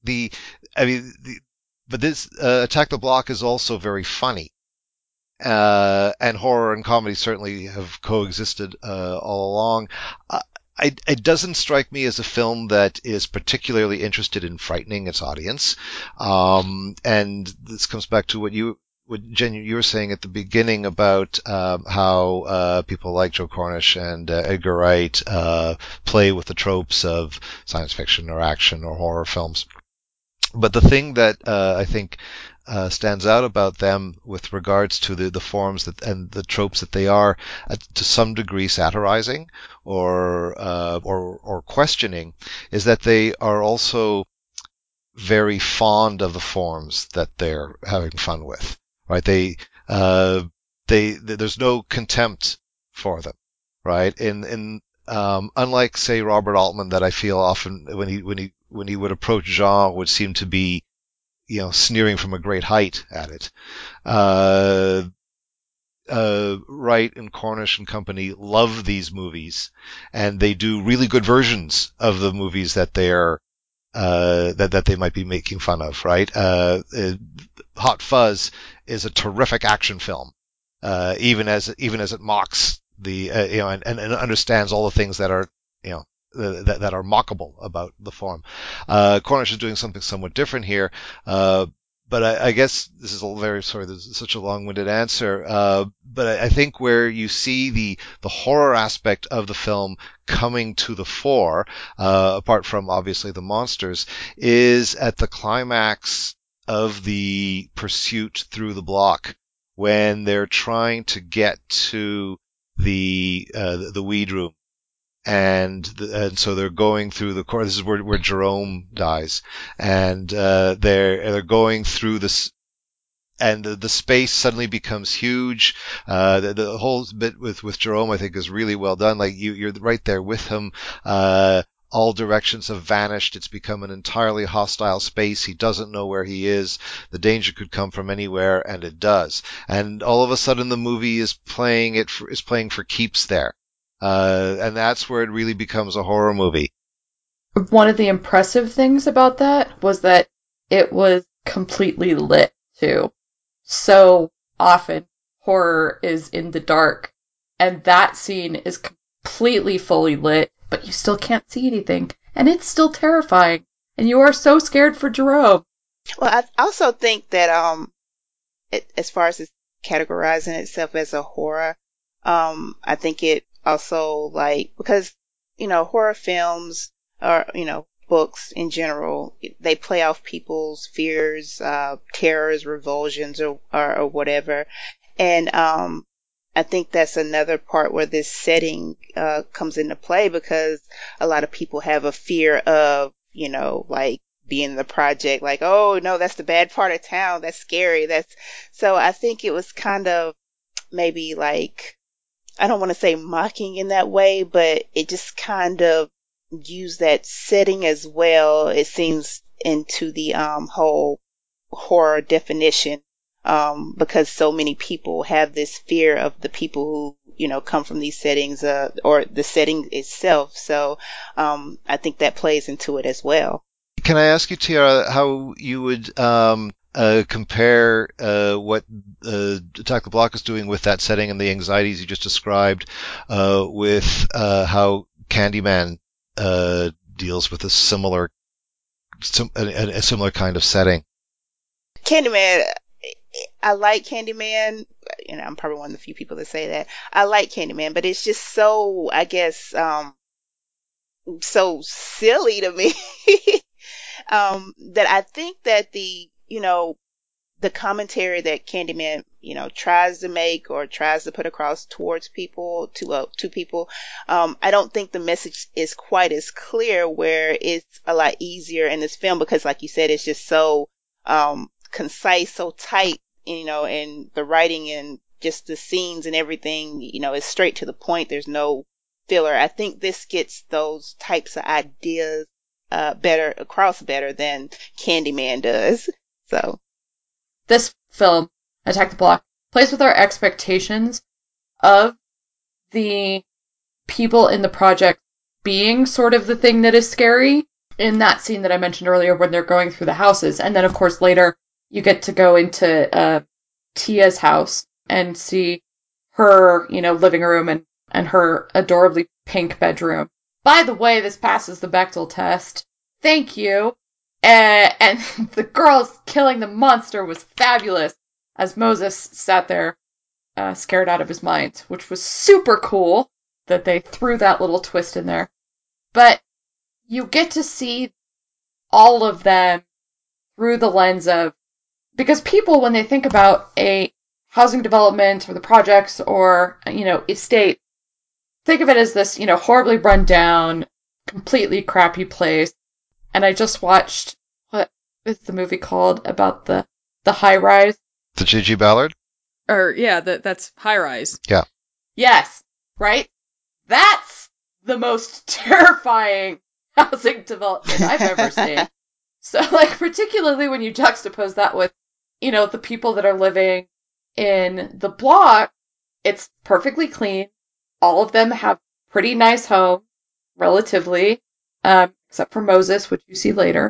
[SPEAKER 9] but this Attack the Block is also very funny. And horror and comedy certainly have coexisted all along. It doesn't strike me as a film that is particularly interested in frightening its audience. And this comes back to what Jen, you were saying at the beginning about how people like Joe Cornish and Edgar Wright play with the tropes of science fiction or action or horror films. But the thing that I think stands out about them with regards to the forms and the tropes that they are to some degree satirizing or questioning is that they are also very fond of the forms that they're having fun with, right? There's no contempt for them, right? Unlike say Robert Altman, that I feel often when he would approach genre would seem to be sneering from a great height at it. Wright and Cornish and company love these movies, and they do really good versions of the movies that they're that they might be making fun of, right? Hot Fuzz is a terrific action film, even as it mocks the and understands all the things that are that are mockable about the form. Cornish is doing something somewhat different here, but I guess this is this is such a long-winded answer. But I think where you see the horror aspect of the film coming to the fore, apart from obviously the monsters, is at the climax of the pursuit through the block when they're trying to get to the weed room. And so they're going through the course. This is where Jerome dies, and they're going through this, and the space suddenly becomes huge. The whole bit with Jerome, I think, is really well done. Like you're right there with him. All directions have vanished. It's become an entirely hostile space. He doesn't know where he is. The danger could come from anywhere, and it does. And all of a sudden, the movie is playing for keeps there. And that's where it really becomes a horror movie.
[SPEAKER 8] One of the impressive things about that was that it was completely lit, too. So often, horror is in the dark, and that scene is completely fully lit, but you still can't see anything, and it's still terrifying, and you are so scared for Jerome.
[SPEAKER 11] Well, I also think that as far as it's categorizing itself as a horror, I think it also because horror films or books in general, they play off people's fears, terrors, revulsions, or whatever, and I think that's another part where this setting comes into play, because a lot of people have a fear of being in the project, like, oh no, that's the bad part of town, that's scary, so I think it was kind of maybe I don't want to say mocking in that way, but it just kind of used that setting as well, it seems, into the whole horror definition, because so many people have this fear of the people who come from these settings, or the setting itself. So I think that plays into it as well.
[SPEAKER 9] Can I ask you, Tiara, how you would compare what Attack the Block is doing with that setting and the anxieties you just described with how Candyman deals with a similar kind of setting?
[SPEAKER 11] Candyman, I like Candyman. I'm probably one of the few people that say that. I like Candyman, but it's just so, I guess, so silly to me. That I think that the commentary that Candyman, tries to make or tries to put across towards people, to people, I don't think the message is quite as clear, where it's a lot easier in this film, because like you said, it's just so concise, so tight, and the writing and just the scenes and everything, is straight to the point. There's no filler. I think this gets those types of ideas better than Candyman does. So
[SPEAKER 8] this film, Attack the Block, plays with our expectations of the people in the project being sort of the thing that is scary in that scene that I mentioned earlier when they're going through the houses. And then, of course, later you get to go into Tia's house and see her, living room and her adorably pink bedroom. By the way, this passes the Bechdel test. Thank you. And the girls killing the monster was fabulous as Moses sat there scared out of his mind, which was super cool that they threw that little twist in there. But you get to see all of them through the lens of, because people, when they think about a housing development or the projects or, estate, think of it as this, horribly run down, completely crappy place. And I just watched, what is the movie called about the high rise?
[SPEAKER 9] The Gigi Ballard?
[SPEAKER 10] That's High Rise.
[SPEAKER 9] Yeah.
[SPEAKER 8] Yes, right? That's the most terrifying housing development I've ever seen. So, particularly when you juxtapose that with, the people that are living in the block, it's perfectly clean. All of them have pretty nice homes, relatively, except for Moses, which you see later.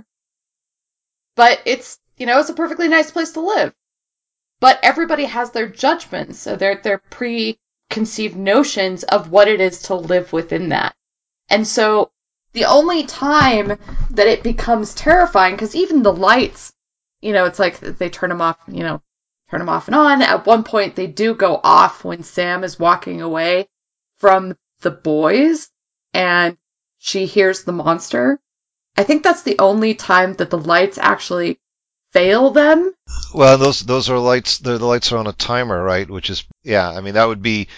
[SPEAKER 8] But it's, it's a perfectly nice place to live. But everybody has their judgments, so their preconceived notions of what it is to live within that. And so the only time that it becomes terrifying, because even the lights, it's like they turn them off, turn them off and on. At one point, they do go off when Sam is walking away from the boys and she hears the monster. I think that's the only time that the lights actually fail them.
[SPEAKER 9] Well, those are lights. The lights are on a timer, right? Which is, yeah. I mean, that would be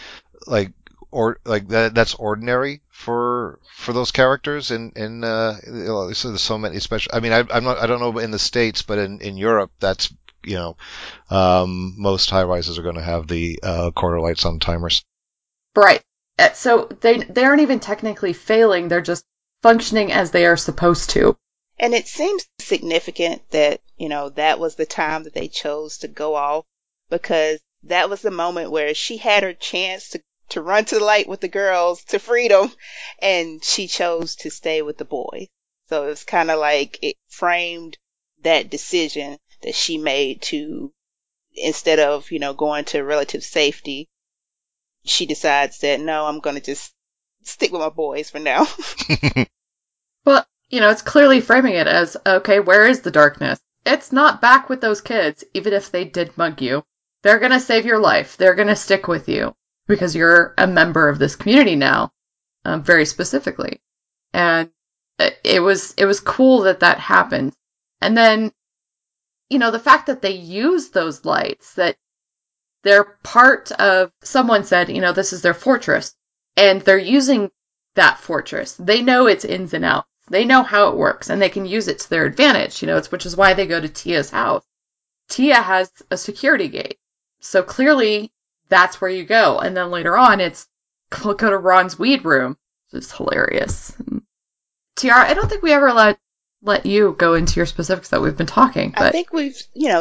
[SPEAKER 9] that's ordinary for those characters in so there's so many special. I mean, I don't know in the States, but in Europe, that's most high rises are going to have the corner lights on timers.
[SPEAKER 8] Right. So they aren't even technically failing. They're just functioning as they are supposed to.
[SPEAKER 11] And it seems significant that, that was the time that they chose to go off, because that was the moment where she had her chance to run to the light with the girls to freedom, and she chose to stay with the boys. So it's kind of like it framed that decision that she made to, instead of, going to relative safety, she decides that, no, I'm going to just stick with my boys for now.
[SPEAKER 8] Well, it's clearly framing it as, okay, where is the darkness? It's not back with those kids, even if they did mug you. They're going to save your life. They're going to stick with you because you're a member of this community now, very specifically. And it was cool that happened. And then, the fact that they use those lights, that they're part of, someone said, this is their fortress, and they're using that fortress. They know its ins and outs. They know how it works, and they can use it to their advantage, which is why they go to Tia's house. Tia has a security gate, so clearly that's where you go. And then later on, it's go to Ron's weed room, which is hilarious. Tiara, I don't think we ever let you go into your specifics that we've been talking. But
[SPEAKER 11] I think we've,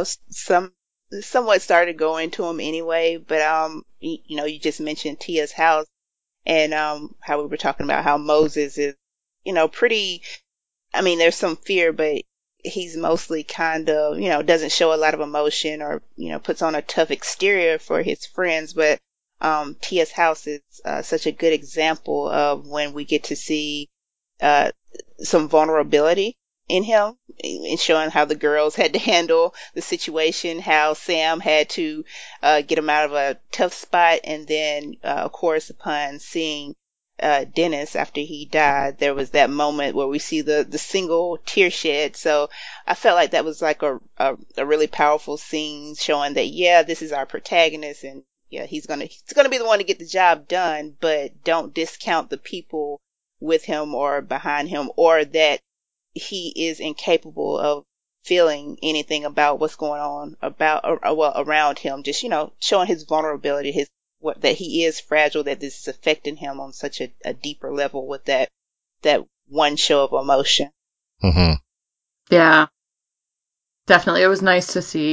[SPEAKER 11] somewhat started going to them anyway. But you just mentioned Tia's house, and how we were talking about how Moses is, pretty. I mean, there's some fear, but he's mostly kind of, doesn't show a lot of emotion, or puts on a tough exterior for his friends. But Tia's house is such a good example of when we get to see some vulnerability in him, in showing how the girls had to handle the situation, how Sam had to get him out of a tough spot, and then of course upon seeing Dennis after he died, there was that moment where we see the single tear shed. So I felt like that was like a really powerful scene, showing that, yeah, this is our protagonist, and yeah, he's gonna be the one to get the job done, but don't discount the people with him or behind him, or that he is incapable of feeling anything about what's going on around him. Just, showing his vulnerability, that he is fragile, that this is affecting him on such a deeper level with that one show of emotion.
[SPEAKER 9] Mm-hmm.
[SPEAKER 8] Yeah, definitely. It was nice to see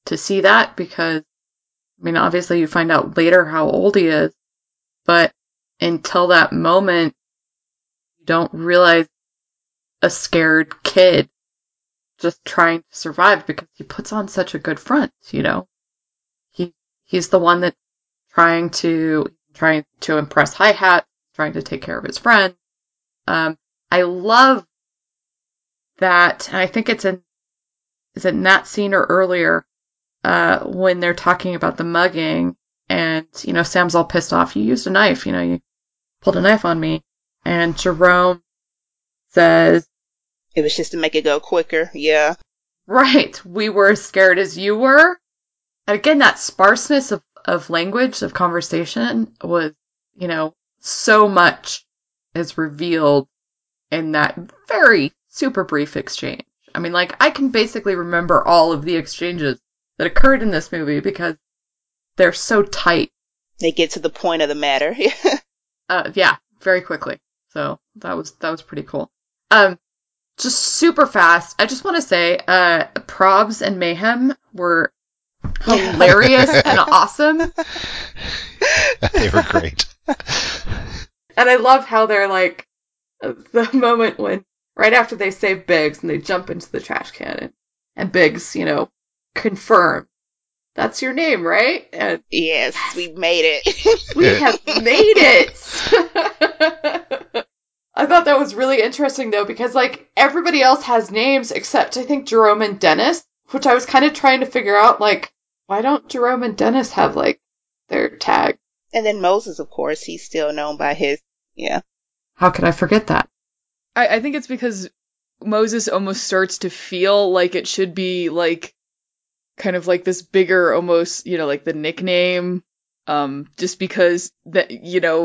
[SPEAKER 8] to see that because, I mean, obviously you find out later how old he is, but until that moment, you don't realize a scared kid just trying to survive because he puts on such a good front, you know? He's the one that's trying to impress Hi-Hat, trying to take care of his friend. I love that, and I think is it in that scene or earlier, when they're talking about the mugging, and, you know, Sam's all pissed off. You used a knife, you know, you pulled a knife on me. And Jerome says,
[SPEAKER 11] it was just to make it go quicker. Yeah.
[SPEAKER 8] Right. We were as scared as you were. And again, that sparseness of language, of conversation was, you know, so much is revealed in that very super brief exchange. I mean, like, I can basically remember all of the exchanges that occurred in this movie because they're so tight.
[SPEAKER 11] They get to the point of the matter.
[SPEAKER 8] Yeah, very quickly. So that was pretty cool. Just super fast. I just want to say, Probs and Mayhem were hilarious and awesome.
[SPEAKER 9] They were great.
[SPEAKER 8] And I love how they're like, the moment when, right after they save Biggs and they jump into the trash can and Biggs, you know, confirm, that's your name, right? And
[SPEAKER 11] yes, we made it.
[SPEAKER 8] We have made it. I thought that was really interesting though, because like everybody else has names except I think Jerome and Dennis, which I was kind of trying to figure out, like, why don't Jerome and Dennis have like their tag?
[SPEAKER 11] And then Moses, of course, he's still known by his, yeah.
[SPEAKER 8] How could I forget that?
[SPEAKER 10] I think it's because Moses almost starts to feel like it should be like kind of like this bigger, almost, you know, like the nickname, just because that, you know,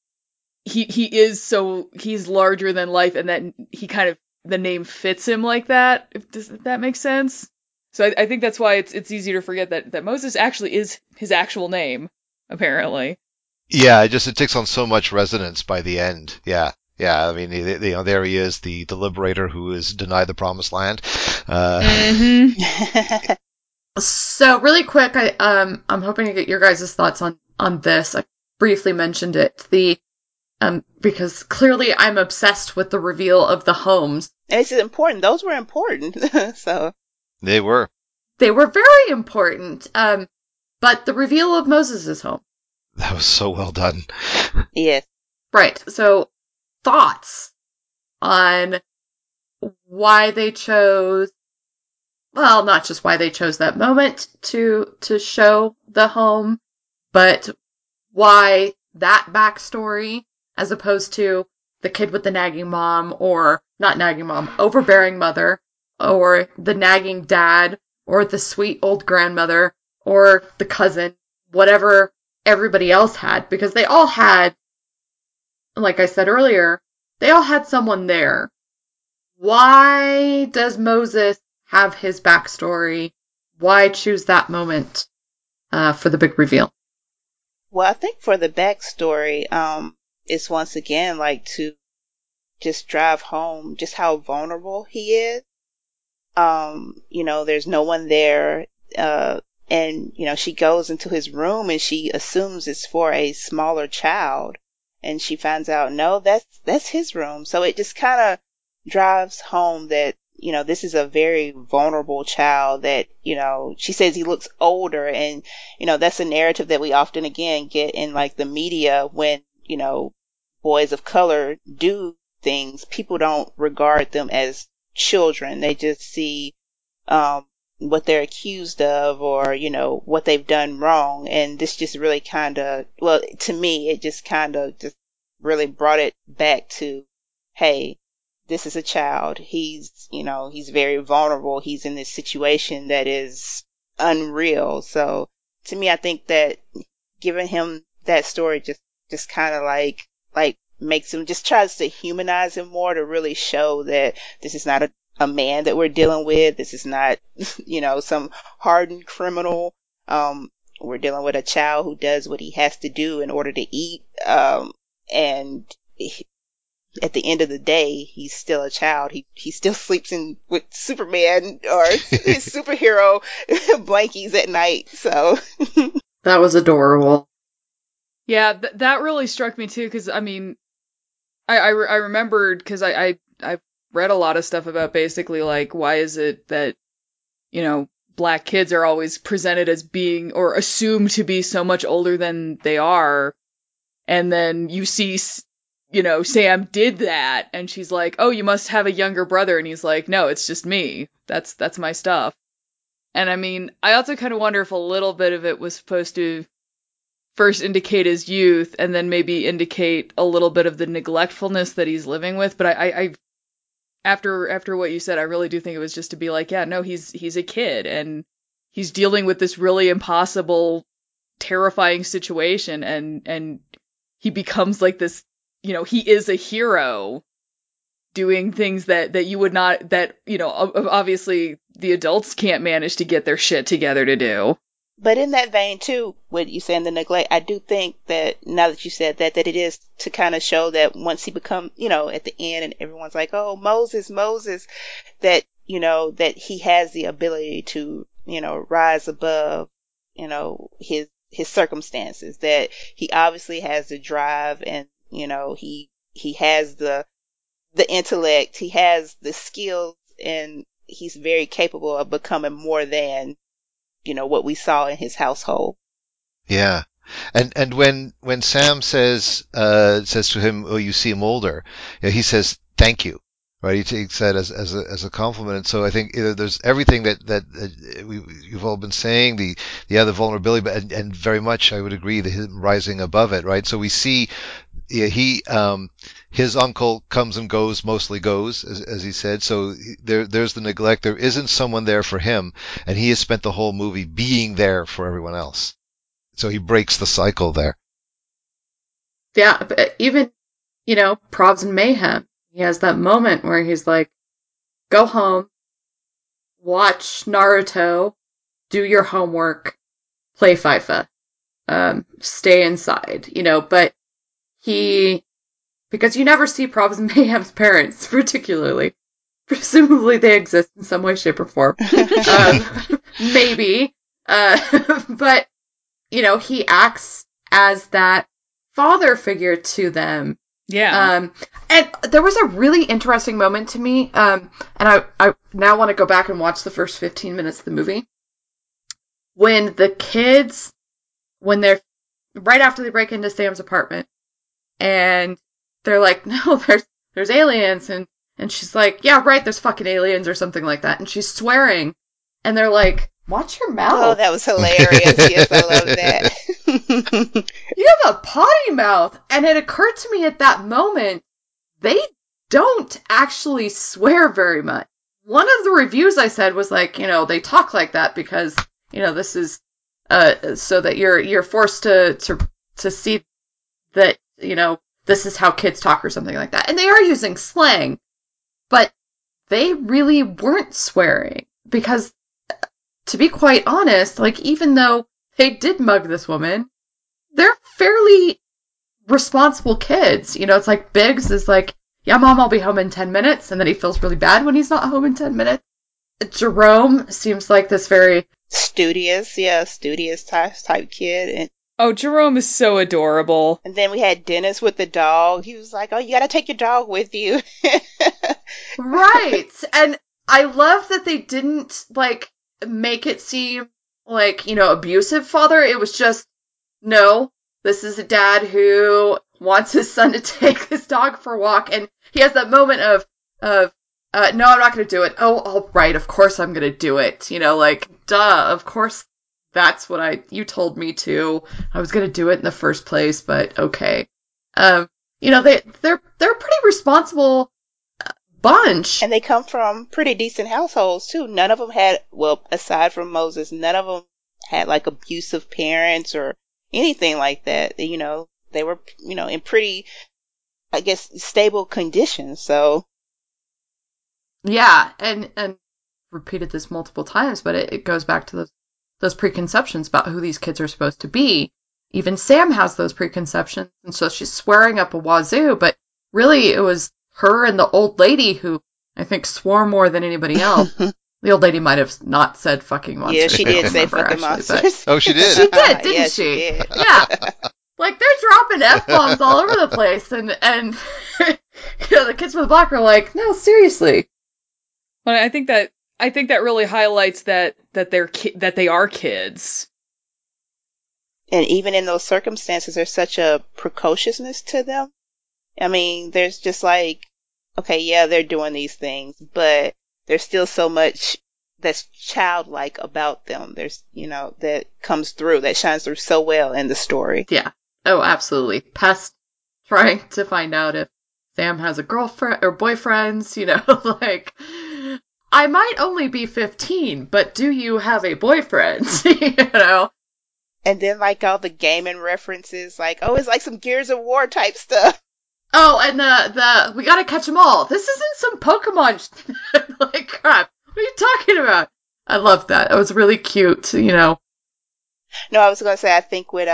[SPEAKER 10] he's larger than life, and that he kind of, the name fits him like that. Does that make sense? So I think that's why it's easy to forget that Moses actually is his actual name, apparently.
[SPEAKER 9] Yeah, it takes on so much resonance by the end. Yeah. Yeah, I mean, you know, there he is, the liberator who is denied the promised land.
[SPEAKER 11] Mm-hmm.
[SPEAKER 8] So really quick, I'm hoping to get your guys' thoughts on this. I briefly mentioned it. Because clearly I'm obsessed with the reveal of the homes.
[SPEAKER 11] It's important. Those were important. So
[SPEAKER 9] they were
[SPEAKER 8] very important. But the reveal of Moses' home.
[SPEAKER 9] That was so well done.
[SPEAKER 11] Yes.
[SPEAKER 8] Right. So thoughts on why they chose, well, not just why they chose that moment to show the home, but why that backstory as opposed to the kid with the nagging mom, or not nagging mom, overbearing mother, or the nagging dad, or the sweet old grandmother, or the cousin, whatever everybody else had, because they all had, like I said earlier, they all had someone there. Why does Moses have his backstory? Why choose that moment for the big reveal?
[SPEAKER 11] Well, I think for the backstory, it's once again like to just drive home just how vulnerable he is. You know, there's no one there, and you know, she goes into his room and she assumes it's for a smaller child, and she finds out no, that's his room. So it just kind of drives home that, you know, this is a very vulnerable child that, you know, she says he looks older, and, you know, that's a narrative that we often again get in like the media when, you know, boys of color do things. People don't regard them as children. They just see, what they're accused of, or, you know, what they've done wrong. And this just really kind of, well, to me, it just kind of just really brought it back to, hey, this is a child. He's, you know, he's very vulnerable. He's in this situation that is unreal. So to me, I think that giving him that story just kind of like makes him, just tries to humanize him more, to really show that this is not a man that we're dealing with. This is not, you know, some hardened criminal. We're dealing with a child who does what he has to do in order to eat. And at the end of the day, he's still a child. He still sleeps with Superman or his superhero blankies at night. So
[SPEAKER 8] that was adorable.
[SPEAKER 10] Yeah, that really struck me too, because I mean, I remembered, because I read a lot of stuff about basically like, why is it that, black kids are always presented as being or assumed to be so much older than they are, and then you see, Sam did that, and she's like, oh, you must have a younger brother, and he's like, no, it's just me. That's my stuff. And I mean, I also kind of wonder if a little bit of it was supposed to first indicate his youth and then maybe indicate a little bit of the neglectfulness that he's living with. But I after what you said, I really do think it was just to be like, yeah, no, he's a kid and he's dealing with this really impossible, terrifying situation, and he becomes like this, he is a hero doing things that you would not, that, obviously the adults can't manage to get their shit together to do.
[SPEAKER 11] But in that vein too, what you saying, the neglect, I do think that now that you said that it is to kind of show that once he becomes, at the end and everyone's like, oh, Moses, that, that he has the ability to, rise above, his circumstances, that he obviously has the drive and, he has the intellect, he has the skills, and he's very capable of becoming more than, what we saw in his household.
[SPEAKER 9] Yeah. And when Sam says to him, oh, you seem older, he says, thank you. Right. He takes that as a compliment. And so I think there's everything that you've all been saying, the vulnerability, but, and very much I would agree that him rising above it. Right. So we see, his uncle comes and goes, mostly goes, as he said. So there's the neglect. There isn't someone there for him, and he has spent the whole movie being there for everyone else. So he breaks the cycle there.
[SPEAKER 8] Yeah, but even, Probs and Mayhem, he has that moment where he's like, go home, watch Naruto, do your homework, play FIFA, stay inside, but because you never see Probs and Mayhem's parents, particularly. Presumably they exist in some way, shape, or form. Maybe. But, he acts as that father figure to them.
[SPEAKER 10] Yeah.
[SPEAKER 8] And there was a really interesting moment to me, and I now want to go back and watch the first 15 minutes of the movie. When the kids, when they're, right after they break into Sam's apartment, and they're like, no, there's aliens, and she's like, yeah, right, there's fucking aliens or something like that, and she's swearing, and they're like, watch your mouth.
[SPEAKER 11] Oh, that was hilarious. Yes, I love that.
[SPEAKER 8] You have a potty mouth. And it occurred to me at that moment, they don't actually swear very much. One of the reviews I said was like, they talk like that because, this is, so that you're forced to see that, this is how kids talk or something like that. And they are using slang, but they really weren't swearing because, to be quite honest, like, even though they did mug this woman, they're fairly responsible kids. It's like Biggs is like, yeah, Mom, I'll be home in 10 minutes. And then he feels really bad when he's not home in 10 minutes. Jerome seems like this very
[SPEAKER 11] studious type kid. And
[SPEAKER 10] oh, Jerome is so adorable.
[SPEAKER 11] And then we had Dennis with the dog. He was like, oh, you got to take your dog with you.
[SPEAKER 8] Right. And I love that they didn't, like, make it seem like, abusive father. It was just, no, this is a dad who wants his son to take his dog for a walk. And he has that moment of no, I'm not going to do it. Oh, all right. Of course I'm going to do it. Like, duh, of course that's what you told me to. I was going to do it in the first place, but okay. They're a pretty responsible bunch.
[SPEAKER 11] And they come from pretty decent households too. None of them had, well, aside from Moses, none of them had like abusive parents or anything like that. They were, in pretty, I guess, stable conditions. So.
[SPEAKER 8] Yeah. And repeated this multiple times, but it goes back to those preconceptions about who these kids are supposed to be. Even Sam has those preconceptions, and so she's swearing up a wazoo, but really it was her and the old lady who I think swore more than anybody else. The old lady might have not said fucking monsters.
[SPEAKER 11] Yeah, she did say fucking monsters.
[SPEAKER 9] Oh, she did?
[SPEAKER 8] She did, didn't
[SPEAKER 11] Yeah,
[SPEAKER 8] she?
[SPEAKER 11] she did.
[SPEAKER 8] Yeah. Like, they're dropping F-bombs all over the place, and the kids from the block are like, no, seriously.
[SPEAKER 10] Well, I think that really highlights that they are kids.
[SPEAKER 11] And even in those circumstances, there's such a precociousness to them. I mean, there's just like, okay, yeah, they're doing these things, but there's still so much that's childlike about them. There's, that comes through, that shines through so well in the story.
[SPEAKER 8] Yeah. Oh, absolutely. Pest trying to find out if Sam has a girlfriend or boyfriends, like, I might only be 15, but do you have a boyfriend?
[SPEAKER 11] And then like all the gaming references, like, oh, it's like some Gears of War type stuff.
[SPEAKER 8] Oh, and the we gotta catch them all. This isn't some Pokemon like crap. What are you talking about? I love that. It was really cute,
[SPEAKER 11] No, I was gonna say, I think with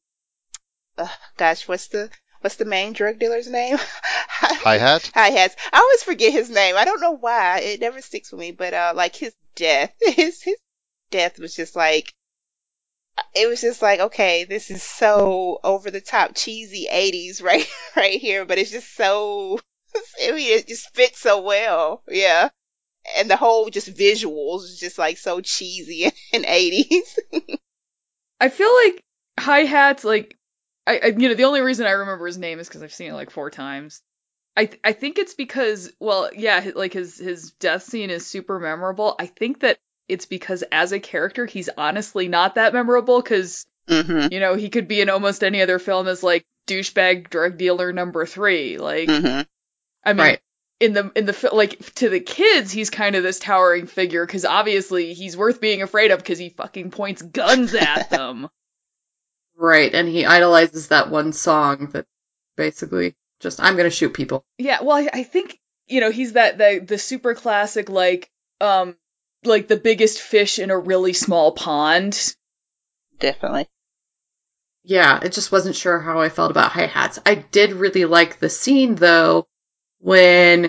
[SPEAKER 11] gosh, what's the main drug dealer's name?
[SPEAKER 9] Hi-Hat?
[SPEAKER 11] Hi-Hats. I always forget his name. I don't know why. It never sticks with me. But like his death, his death was just like, it was just like, okay, this is so over the top cheesy 80s right here, but it's just so, I mean, it just fits so well. Yeah. And the whole just visuals is just like so cheesy and 80s.
[SPEAKER 10] I feel like Hi-Hats, like, I the only reason I remember his name is because I've seen it like 4 times. I think it's because, well, yeah, like his death scene is super memorable. I think that it's because as a character, he's honestly not that memorable because, he could be in almost any other film as like douchebag drug dealer number 3. Like, I mean,
[SPEAKER 8] right.
[SPEAKER 10] in the like to the kids, he's kind of this towering figure because obviously he's worth being afraid of because he fucking points guns at them.
[SPEAKER 8] Right, and he idolizes that one song that basically just, I'm gonna shoot people.
[SPEAKER 10] Yeah, well, I think, he's the super classic, like the biggest fish in a really small pond.
[SPEAKER 11] Definitely.
[SPEAKER 8] Yeah, I just wasn't sure how I felt about Hi-Hats. I did really like the scene, though, when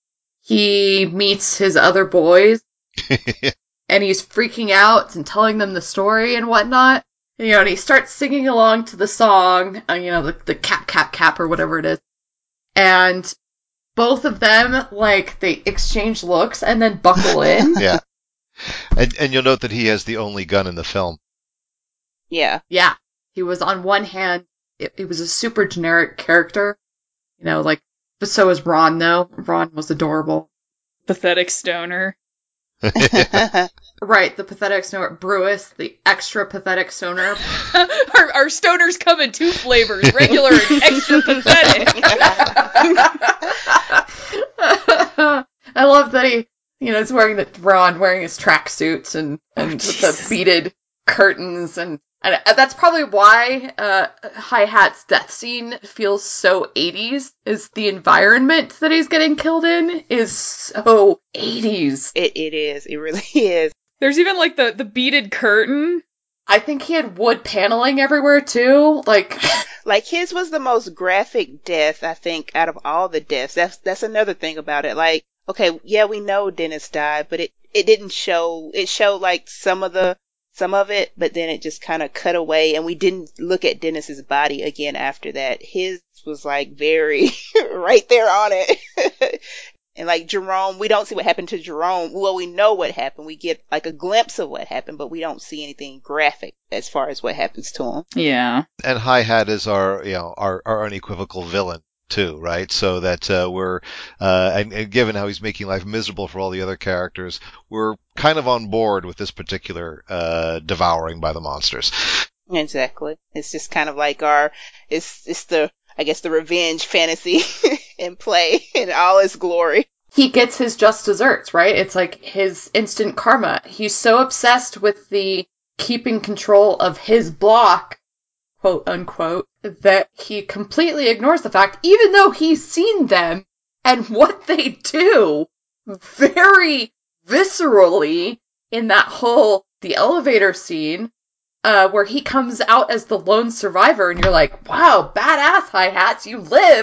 [SPEAKER 8] he meets his other boys, and he's freaking out and telling them the story and whatnot. And he starts singing along to the song, the cap, cap, cap, or whatever it is. And both of them, like, they exchange looks and then buckle in.
[SPEAKER 9] Yeah. And you'll note that he has the only gun in the film.
[SPEAKER 11] Yeah.
[SPEAKER 8] Yeah. He was on one hand, it was a super generic character, but so was Ron, though. Ron was adorable.
[SPEAKER 10] Pathetic stoner.
[SPEAKER 8] Right, the pathetic stoner. Brewis, the extra pathetic stoner.
[SPEAKER 10] Our stoners come in 2 flavors, regular and extra pathetic.
[SPEAKER 8] I love that he, is wearing Ron wearing his tracksuits and with the beaded curtains and that's probably why Hi-Hat's death scene feels so 80s, is the environment that he's getting killed in is so 80s.
[SPEAKER 11] It is. It really is.
[SPEAKER 10] There's even like the beaded curtain.
[SPEAKER 8] I think he had wood paneling everywhere too. Like
[SPEAKER 11] his was the most graphic death, I think, out of all the deaths. That's another thing about it. Like, okay, yeah, we know Dennis died, but it didn't show. It showed like some of it, but then it just kind of cut away, and we didn't look at Dennis's body again after that. His was like very right there on it. And like Jerome, we don't see what happened to Jerome. Well, we know what happened. We get like a glimpse of what happened, but we don't see anything graphic as far as what happens to him.
[SPEAKER 10] Yeah.
[SPEAKER 9] And Hi-Hat is our unequivocal villain too, right? So that we're and given how he's making life miserable for all the other characters, we're kind of on board with this particular devouring by the monsters.
[SPEAKER 11] Exactly. It's just kind of like it's the, I guess, the revenge fantasy in play in all its glory.
[SPEAKER 8] He gets his just desserts, right? It's like his instant karma. He's so obsessed with the keeping control of his block, quote unquote, that he completely ignores the fact, even though he's seen them and what they do very viscerally in that the elevator scene, where he comes out as the lone survivor and you're like, wow, badass Hi-Hats, you lived.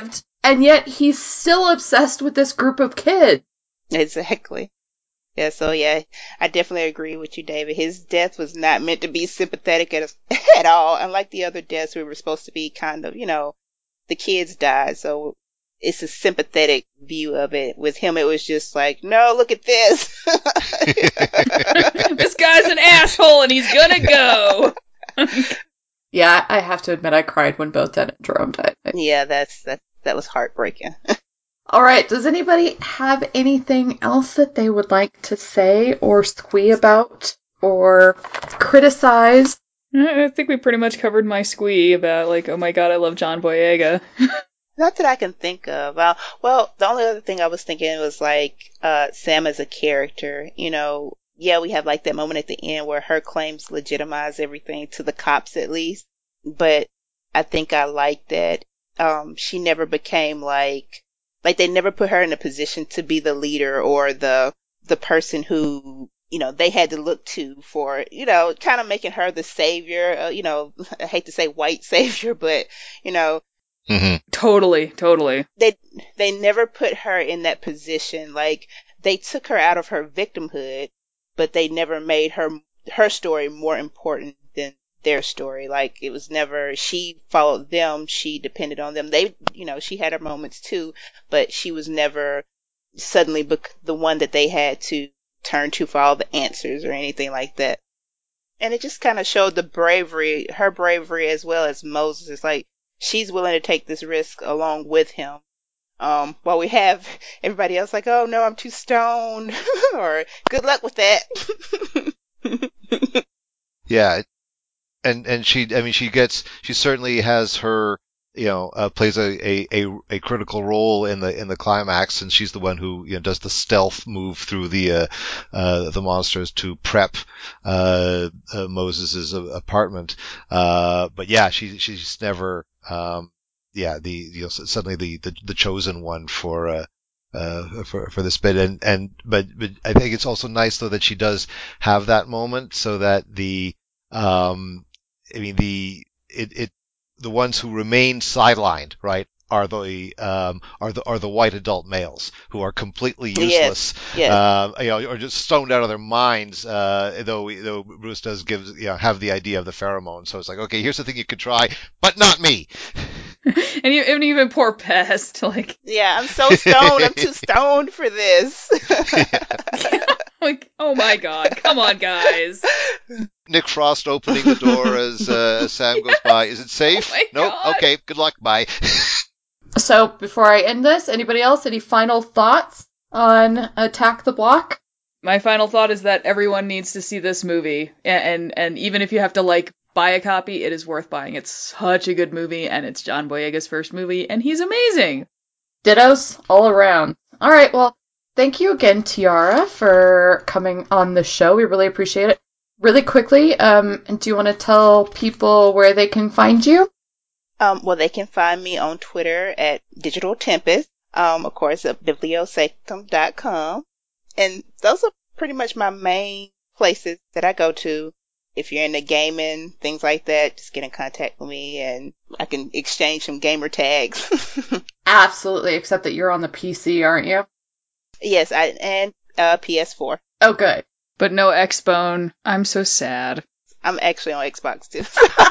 [SPEAKER 8] and yet he's still obsessed with this group of kids.
[SPEAKER 11] Exactly. Yeah, so yeah, I definitely agree with you, David. His death was not meant to be sympathetic at all. Unlike the other deaths, we were supposed to be kind of, the kids died, so it's a sympathetic view of it. With him, it was just like, no, look at this.
[SPEAKER 10] This guy's an asshole and he's gonna go.
[SPEAKER 8] Yeah, I have to admit I cried when both Ted and Jerome died.
[SPEAKER 11] Yeah, that was heartbreaking.
[SPEAKER 8] All right, does anybody have anything else that they would like to say or squee about or criticize?
[SPEAKER 10] I think we pretty much covered my squee about, like, oh my god, I love John Boyega.
[SPEAKER 11] Not that I can think of. Well, the only other thing I was thinking was, like, Sam as a character. Yeah, we have, like, that moment at the end where her claims legitimize everything to the cops, at least. But I think I like that she never became, like, they never put her in a position to be the leader or the person who, they had to look to for, kind of making her the savior. I hate to say white savior, but,
[SPEAKER 9] Mm-hmm.
[SPEAKER 10] Totally.
[SPEAKER 11] They never put her in that position. Like, they took her out of her victimhood, but they never made her story more important than their story. Like, it was never, she followed them, she depended on them. They, she had her moments too, but she was never suddenly the one that they had to turn to for all the answers or anything like that. And it just kind of showed her bravery as well as Moses. It's like, she's willing to take this risk along with him. While we have everybody else like, oh no, I'm too stoned, or good luck with that.
[SPEAKER 9] Yeah. And she certainly has her, plays a critical role in the climax, and she's the one who, does the stealth move through the monsters to prep, Moses's apartment. But yeah, she's never, suddenly the chosen one for this bit. But I think it's also nice though that she does have that moment so that the ones who remain sidelined, right, are the white adult males who are completely useless,
[SPEAKER 11] yes.
[SPEAKER 9] Or just stoned out of their minds. Though Bruce does have the idea of the pheromone, so it's like, okay, here's the thing you could try, but not me.
[SPEAKER 10] And even poor Pest, like,
[SPEAKER 11] yeah, I'm so stoned. I'm too stoned for this.
[SPEAKER 10] Like, oh my god, come on, guys.
[SPEAKER 9] Nick Frost opening the door as Sam goes by. Is it safe?
[SPEAKER 10] Oh
[SPEAKER 9] nope.
[SPEAKER 10] God.
[SPEAKER 9] Okay. Good luck. Bye.
[SPEAKER 8] So, before I end this, anybody else, any final thoughts on Attack the Block?
[SPEAKER 10] My final thought is that everyone needs to see this movie, and even if you have to, like, buy a copy, it is worth buying. It's such a good movie, and it's John Boyega's first movie, and he's amazing.
[SPEAKER 8] Dittos all around. All right, well, thank you again, Tiara, for coming on the show. We really appreciate it. Really quickly, do you want to tell people where they can find you?
[SPEAKER 11] Well, they can find me on Twitter at Digital Tempest. Of course, at bibliosanctum.com. And those are pretty much my main places that I go to. If you're into gaming, things like that, just get in contact with me and I can exchange some gamer tags.
[SPEAKER 8] Absolutely, except that you're on the PC, aren't you?
[SPEAKER 11] Yes, and PS4.
[SPEAKER 8] Oh, good.
[SPEAKER 10] But no Xbone. I'm so sad.
[SPEAKER 11] I'm actually on Xbox too.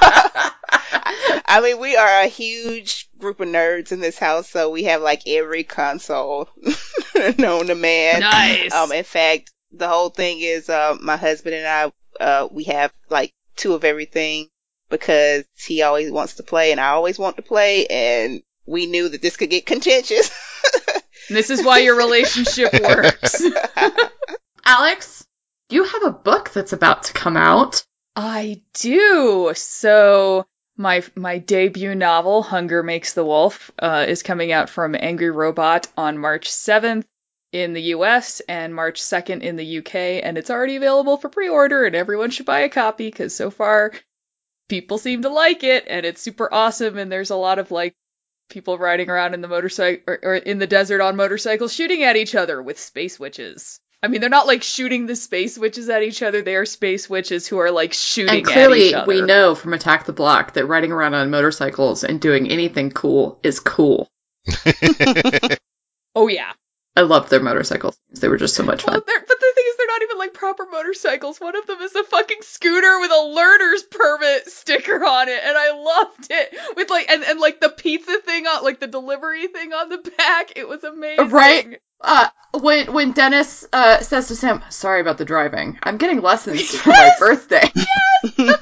[SPEAKER 11] I mean, we are a huge group of nerds in this house, so we have like every console known to man.
[SPEAKER 10] Nice.
[SPEAKER 11] In fact, the whole thing is my husband and I, we have like 2 of everything because he always wants to play and I always want to play, and we knew that this could get contentious.
[SPEAKER 10] This is why your relationship works.
[SPEAKER 8] Alex, you have a book that's about to come out.
[SPEAKER 10] I do. So my debut novel, Hunger Makes the Wolf, is coming out from Angry Robot on March 7th in the US and March 2nd in the UK, and it's already available for pre-order, and everyone should buy a copy because so far people seem to like it, and it's super awesome, and there's a lot of like people riding around in the motorcycle or in the desert on motorcycles shooting at each other with space witches. I mean, they're not like shooting the space witches at each other. They are space witches who are like shooting at each other.
[SPEAKER 8] And clearly we know from Attack the Block that riding around on motorcycles and doing anything cool is cool.
[SPEAKER 10] Oh, yeah.
[SPEAKER 8] I loved their motorcycles. They were just so much fun.
[SPEAKER 10] But the thing is, they're not even like proper motorcycles. One of them is a fucking scooter with a learner's permit sticker on it, and I loved it. With like and like the pizza thing on, like the delivery thing on the back. It was amazing.
[SPEAKER 8] Right? When Dennis says to Sam, "Sorry about the driving. I'm getting lessons for my birthday."
[SPEAKER 10] Yes.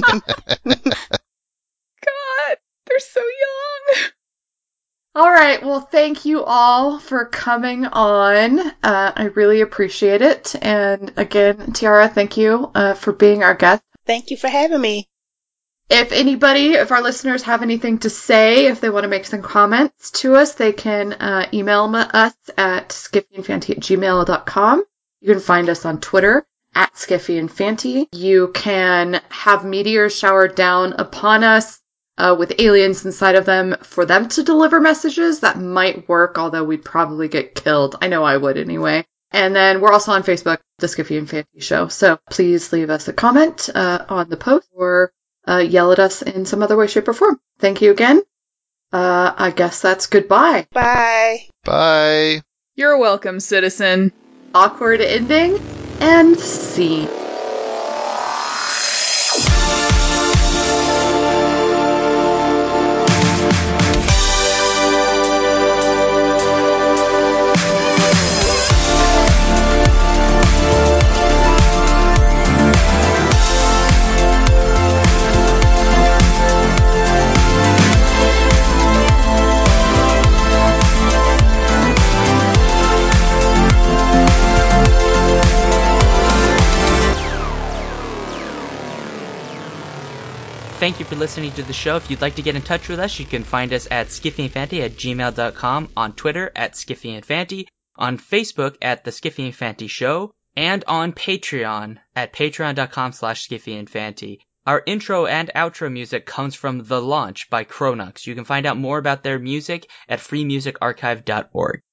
[SPEAKER 10] God, they're so young.
[SPEAKER 8] All right. Well, thank you all for coming on. I really appreciate it. And again, Tiara, thank you for being our guest.
[SPEAKER 11] Thank you for having me.
[SPEAKER 8] If our listeners have anything to say, if they want to make some comments to us, they can email us at skiffyandfanty@gmail.com. You can find us on Twitter at skiffyandfanty. You can have meteors showered down upon us with aliens inside of them for them to deliver messages. That might work, although we'd probably get killed. I know I would anyway. And then we're also on Facebook, The Skiffy and Fanty Show. So please leave us a comment on the post or yell at us in some other way, shape, or form. Thank you again. I guess that's goodbye.
[SPEAKER 11] Bye.
[SPEAKER 9] Bye.
[SPEAKER 10] You're welcome, citizen.
[SPEAKER 8] Awkward ending and scene.
[SPEAKER 12] Thank you for listening to the show. If you'd like to get in touch with us, you can find us at skiffyandfanty@gmail.com, on Twitter at skiffyandfanty, on Facebook at The Skiffy and Fanty Show, and on Patreon at patreon.com/skiffyandfanty. Our intro and outro music comes from The Launch by Chronux. You can find out more about their music at freemusicarchive.org.